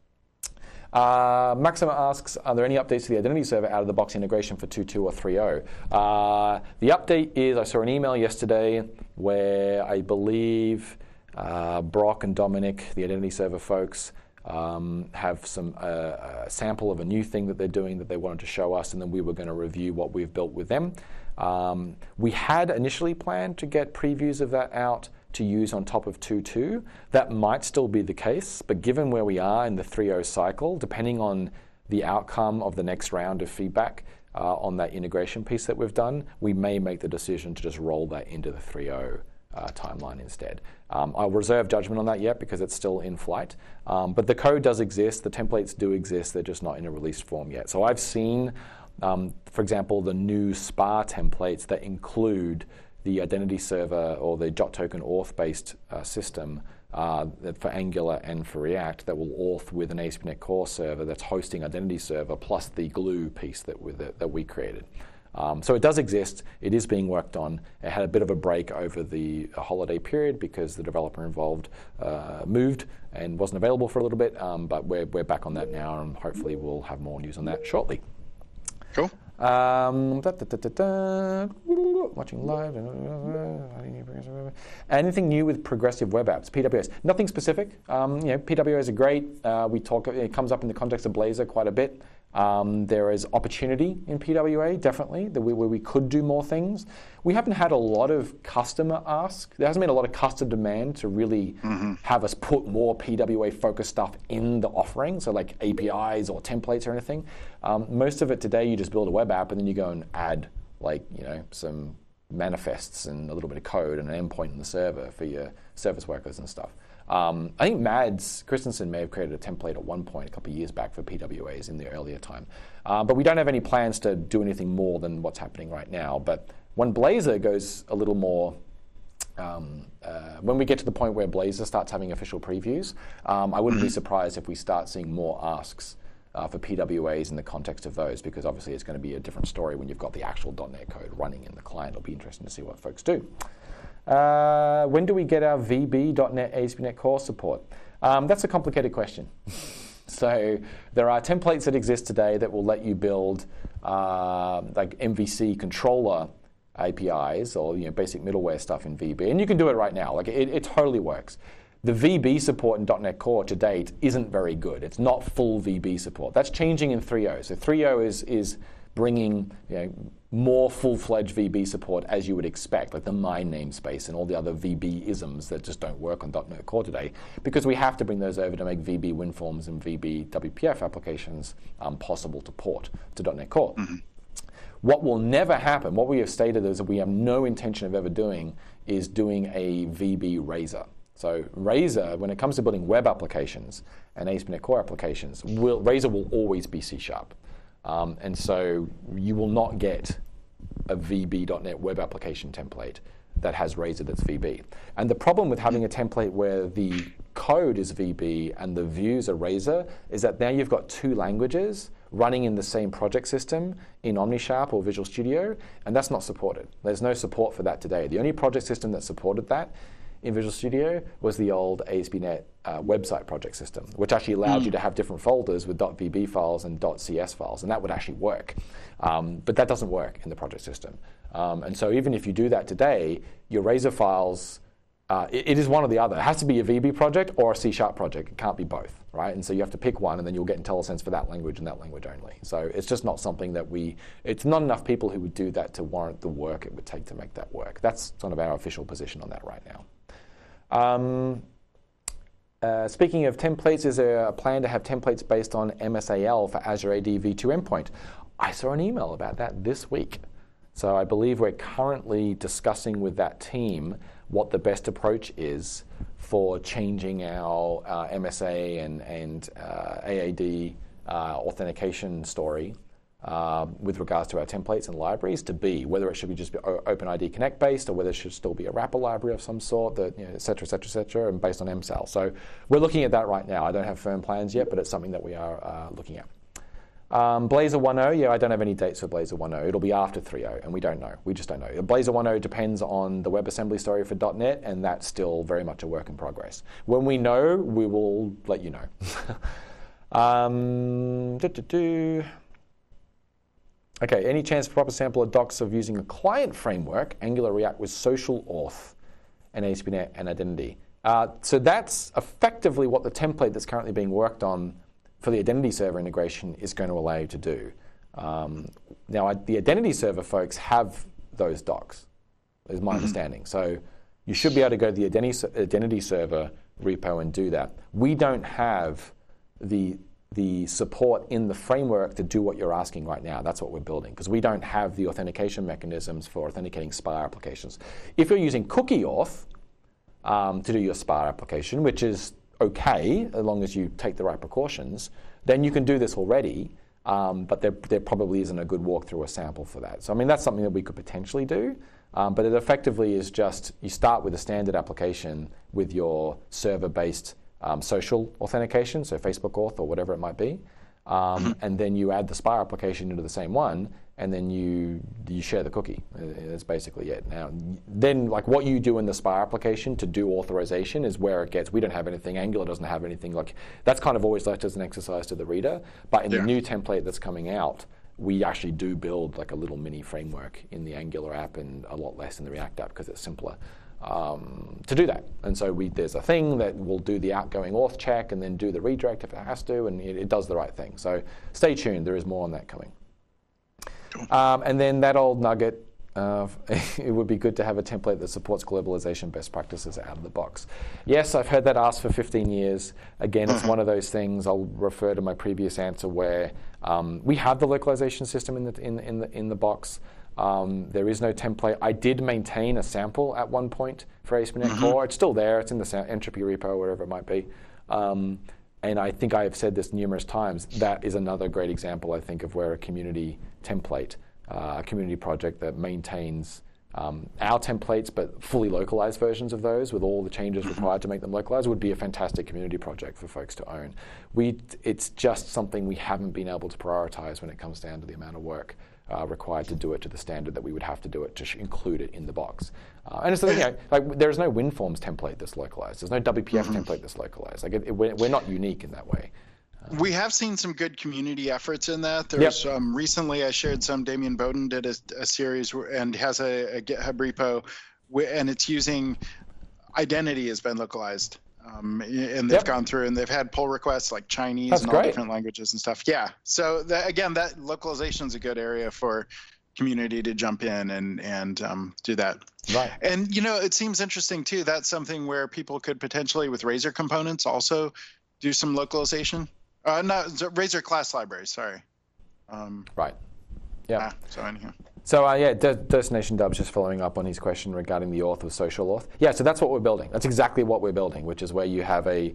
S1: Maxima asks, are there any updates to the identity server out-of-the-box integration for 2.2 or 3.0? The update is, I saw an email yesterday where I believe Brock and Dominic, the identity server folks, have some sample of a new thing that they're doing that they wanted to show us, and then we were going to review what we've built with them. We had initially planned to get previews of that out to use on top of 2.2. That might still be the case, but given where we are in the 3.0 cycle, depending on the outcome of the next round of feedback on that integration piece that we've done, we may make the decision to just roll that into the 3.0 timeline instead. I'll reserve judgment on that yet because it's still in flight. But the code does exist, the templates do exist, they're just not in a released form yet. So I've seen, for example, the new SPA templates that include the identity server or the jot token auth-based system for Angular and for React that will auth with an ASP.NET Core server that's hosting identity server plus the glue piece that we created. So it does exist. It is being worked on. It had a bit of a break over the holiday period because the developer involved moved and wasn't available for a little bit. But we're back on that now, and hopefully we'll have more news on that shortly.
S2: Cool.
S1: Watching live. Anything new with progressive web apps? PWAs. Nothing specific. PWAs are great. It comes up in the context of Blazor quite a bit. There is opportunity in PWA, definitely, where we could do more things. We haven't had a lot of customer ask. There hasn't been a lot of customer demand to really have us put more PWA-focused stuff in the offering, so like APIs or templates or anything. Most of it today, you just build a web app and then you go and add some manifests and a little bit of code and an endpoint in the server for your service workers and stuff. I think Mads Christensen may have created a template at one point a couple of years back for PWAs in the earlier time. But we don't have any plans to do anything more than what's happening right now. But when Blazor goes a little more, when we get to the point where Blazor starts having official previews, I wouldn't be surprised if we start seeing more asks for PWAs in the context of those, because obviously it's going to be a different story when you've got the actual .NET code running in the client. It'll be interesting to see what folks do. When do we get our VB.NET ASP.NET Core support? That's a complicated question. So there are templates that exist today that will let you build like MVC controller APIs or basic middleware stuff in VB, and you can do it right now. It totally works. The VB support in .NET Core to date isn't very good. It's not full VB support. That's changing in 3.0. So 3.0 is bringing more full-fledged VB support as you would expect, like the my namespace and all the other VB isms that just don't work on .NET Core today, because we have to bring those over to make VB WinForms and VB WPF applications possible to port to .NET Core. What will never happen, what we have stated is that we have no intention of ever doing, is doing a VB Razor. So Razor, when it comes to building web applications and ASP.NET Core applications, Razor will always be C#. And so you will not get a VB.NET web application template that has Razor that's VB. And the problem with having a template where the code is VB and the views are Razor is that now you've got two languages running in the same project system in OmniSharp or Visual Studio, and that's not supported. There's no support for that today. The only project system that supported that in Visual Studio was the old ASP.NET website project system, which actually allowed you to have different folders with .vb files and .cs files, and that would actually work. But that doesn't work in the project system. And so even if you do that today, your Razor files it is one or the other. It has to be a VB project or a C# project. It can't be both, right? And so you have to pick one, and then you'll get IntelliSense for that language and that language only. So it's just not something that it's not enough people who would do that to warrant the work it would take to make that work. That's sort of our official position on that right now. Speaking of templates, is there a plan to have templates based on MSAL for Azure AD v2 endpoint? I saw an email about that this week. So I believe we're currently discussing with that team what the best approach is for changing our MSA and AAD authentication story with regards to our templates and libraries to be, whether it should be just OpenID Connect based or whether it should still be a wrapper library of some sort, that, et cetera, et cetera, et cetera, and based on MSAL. So we're looking at that right now. I don't have firm plans yet, but it's something that we are looking at. Blazor 1.0, yeah, I don't have any dates for Blazor 1.0. It'll be after 3.0, and we don't know. We just don't know. Blazor 1.0 depends on the WebAssembly story for .NET, and that's still very much a work in progress. When we know, we will let you know. Okay, any chance for proper sample of docs of using a client framework, Angular React with social auth and ASP.NET and identity? So that's effectively what the template that's currently being worked on for the identity server integration is going to allow you to do. Now, the identity server folks have those docs, is my understanding. So you should be able to go to the identity server repo and do that. We don't have the support in the framework to do what you're asking right now. That's what we're building, because we don't have the authentication mechanisms for authenticating SPA applications. If you're using cookie auth to do your SPA application, which is okay, as long as you take the right precautions, then you can do this already, but there probably isn't a good walkthrough or sample for that. So I mean, that's something that we could potentially do, but it effectively is just, you start with a standard application with your server-based social authentication, so Facebook auth or whatever it might be, and then you add the SPA application into the same one, and then you share the cookie. That's basically it. Now, then, like, what you do in the SPA application to do authorization is where it gets. We don't have anything. Angular doesn't have anything. Like, that's kind of always left as an exercise to the reader. But in the new template that's coming out, we actually do build like a little mini framework in the Angular app and a lot less in the React app because it's simpler to do that. And so there's a thing that will do the outgoing auth check and then do the redirect if it has to, and it does the right thing. So stay tuned. There is more on that coming. And then that old nugget, it would be good to have a template that supports globalization best practices out of the box. Yes, I've heard that asked for 15 years. Again, it's one of those things. I'll refer to my previous answer where we have the localization system in the box. There is no template. I did maintain a sample at one point for ASP.NET Core. It's still there. It's in the entropy repo, wherever it might be. And I think I have said this numerous times. That is another great example, I think, of where a community template, a community project that maintains our templates but fully localized versions of those with all the changes required to make them localized would be a fantastic community project for folks to own. It's just something we haven't been able to prioritize when it comes down to the amount of work required to do it to the standard that we would have to do it to include it in the box. And it's like there's no WinForms template that's localized. There's no WPF template that's localized. Like we're not unique in that way.
S2: We have seen some good community efforts in that. There's recently I shared some. Damien Bowden did a series and has a GitHub repo, and it's using identity has been localized. And they've gone through and they've had pull requests like Chinese and all different languages and stuff. Yeah. So that localization is a good area for community to jump in and do that.
S1: Right.
S2: And it seems interesting too. That's something where people could potentially with Razor components also do some localization. Razor class libraries. Sorry.
S1: Right. Yeah.
S2: So anyhow.
S1: So Destination Dub's just following up on his question regarding the auth with social auth. Yeah, so that's what we're building. That's exactly what we're building, which is where you have an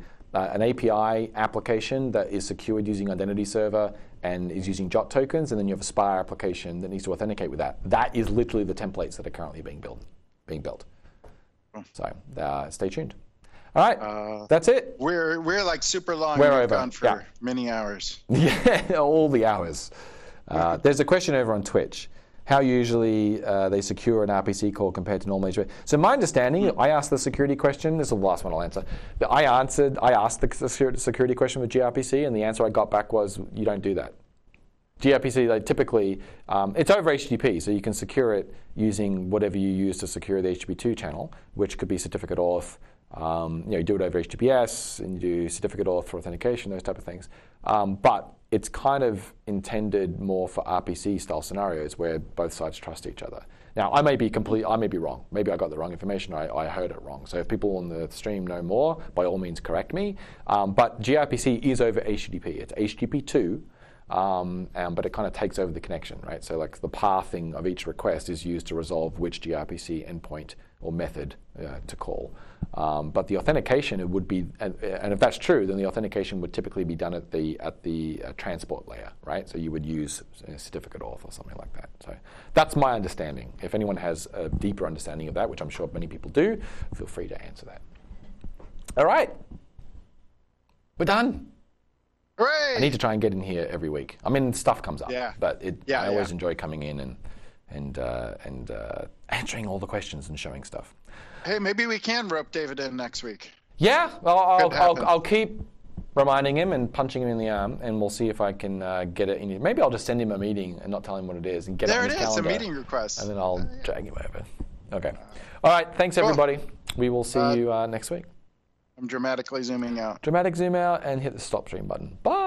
S1: API application that is secured using Identity Server and is using JOT tokens, and then you have a SPA application that needs to authenticate with that. That is literally the templates that are currently being built. So stay tuned. All right, that's it.
S2: We're like super long.
S1: We're
S2: We've
S1: over.
S2: gone for many hours.
S1: Yeah, all the hours. There's a question over on Twitch. How usually they secure an RPC call compared to normal HTTP. So my understanding, I asked the security question. This is the last one I'll answer. But I asked the security question with gRPC, and the answer I got back was, you don't do that. gRPC, like, typically, it's over HTTP, so you can secure it using whatever you use to secure the HTTP2 channel, which could be certificate auth. You do it over HTTPS, and you do certificate auth for authentication, those type of things. But it's kind of intended more for RPC style scenarios where both sides trust each other. Now, I may be wrong. Maybe I got the wrong information. I heard it wrong. So if people on the stream know more, by all means, correct me. But gRPC is over HTTP. It's HTTP2. But it kind of takes over the connection, right? So like the pathing of each request is used to resolve which gRPC endpoint or method to call. But the authentication, it would be, and if that's true, then the authentication would typically be done at the transport layer, right? So you would use certificate auth or something like that. So that's my understanding. If anyone has a deeper understanding of that, which I'm sure many people do, feel free to answer that. All right, we're done.
S2: Hooray!
S1: I need to try and get in here every week. I mean, stuff comes up, but I always enjoy coming in and answering all the questions and showing stuff.
S2: Hey, maybe we can rope David in next week.
S1: Yeah, I'll keep reminding him and punching him in the arm, and we'll see if I can get it in. Maybe I'll just send him a meeting and not tell him what it is and get it on his calendar.
S2: There it is, a meeting request.
S1: And then I'll drag him over. Okay. All right, thanks everybody. We will see you next week.
S2: I'm dramatically zooming out.
S1: Dramatic zoom out and hit the stop stream button. Bye.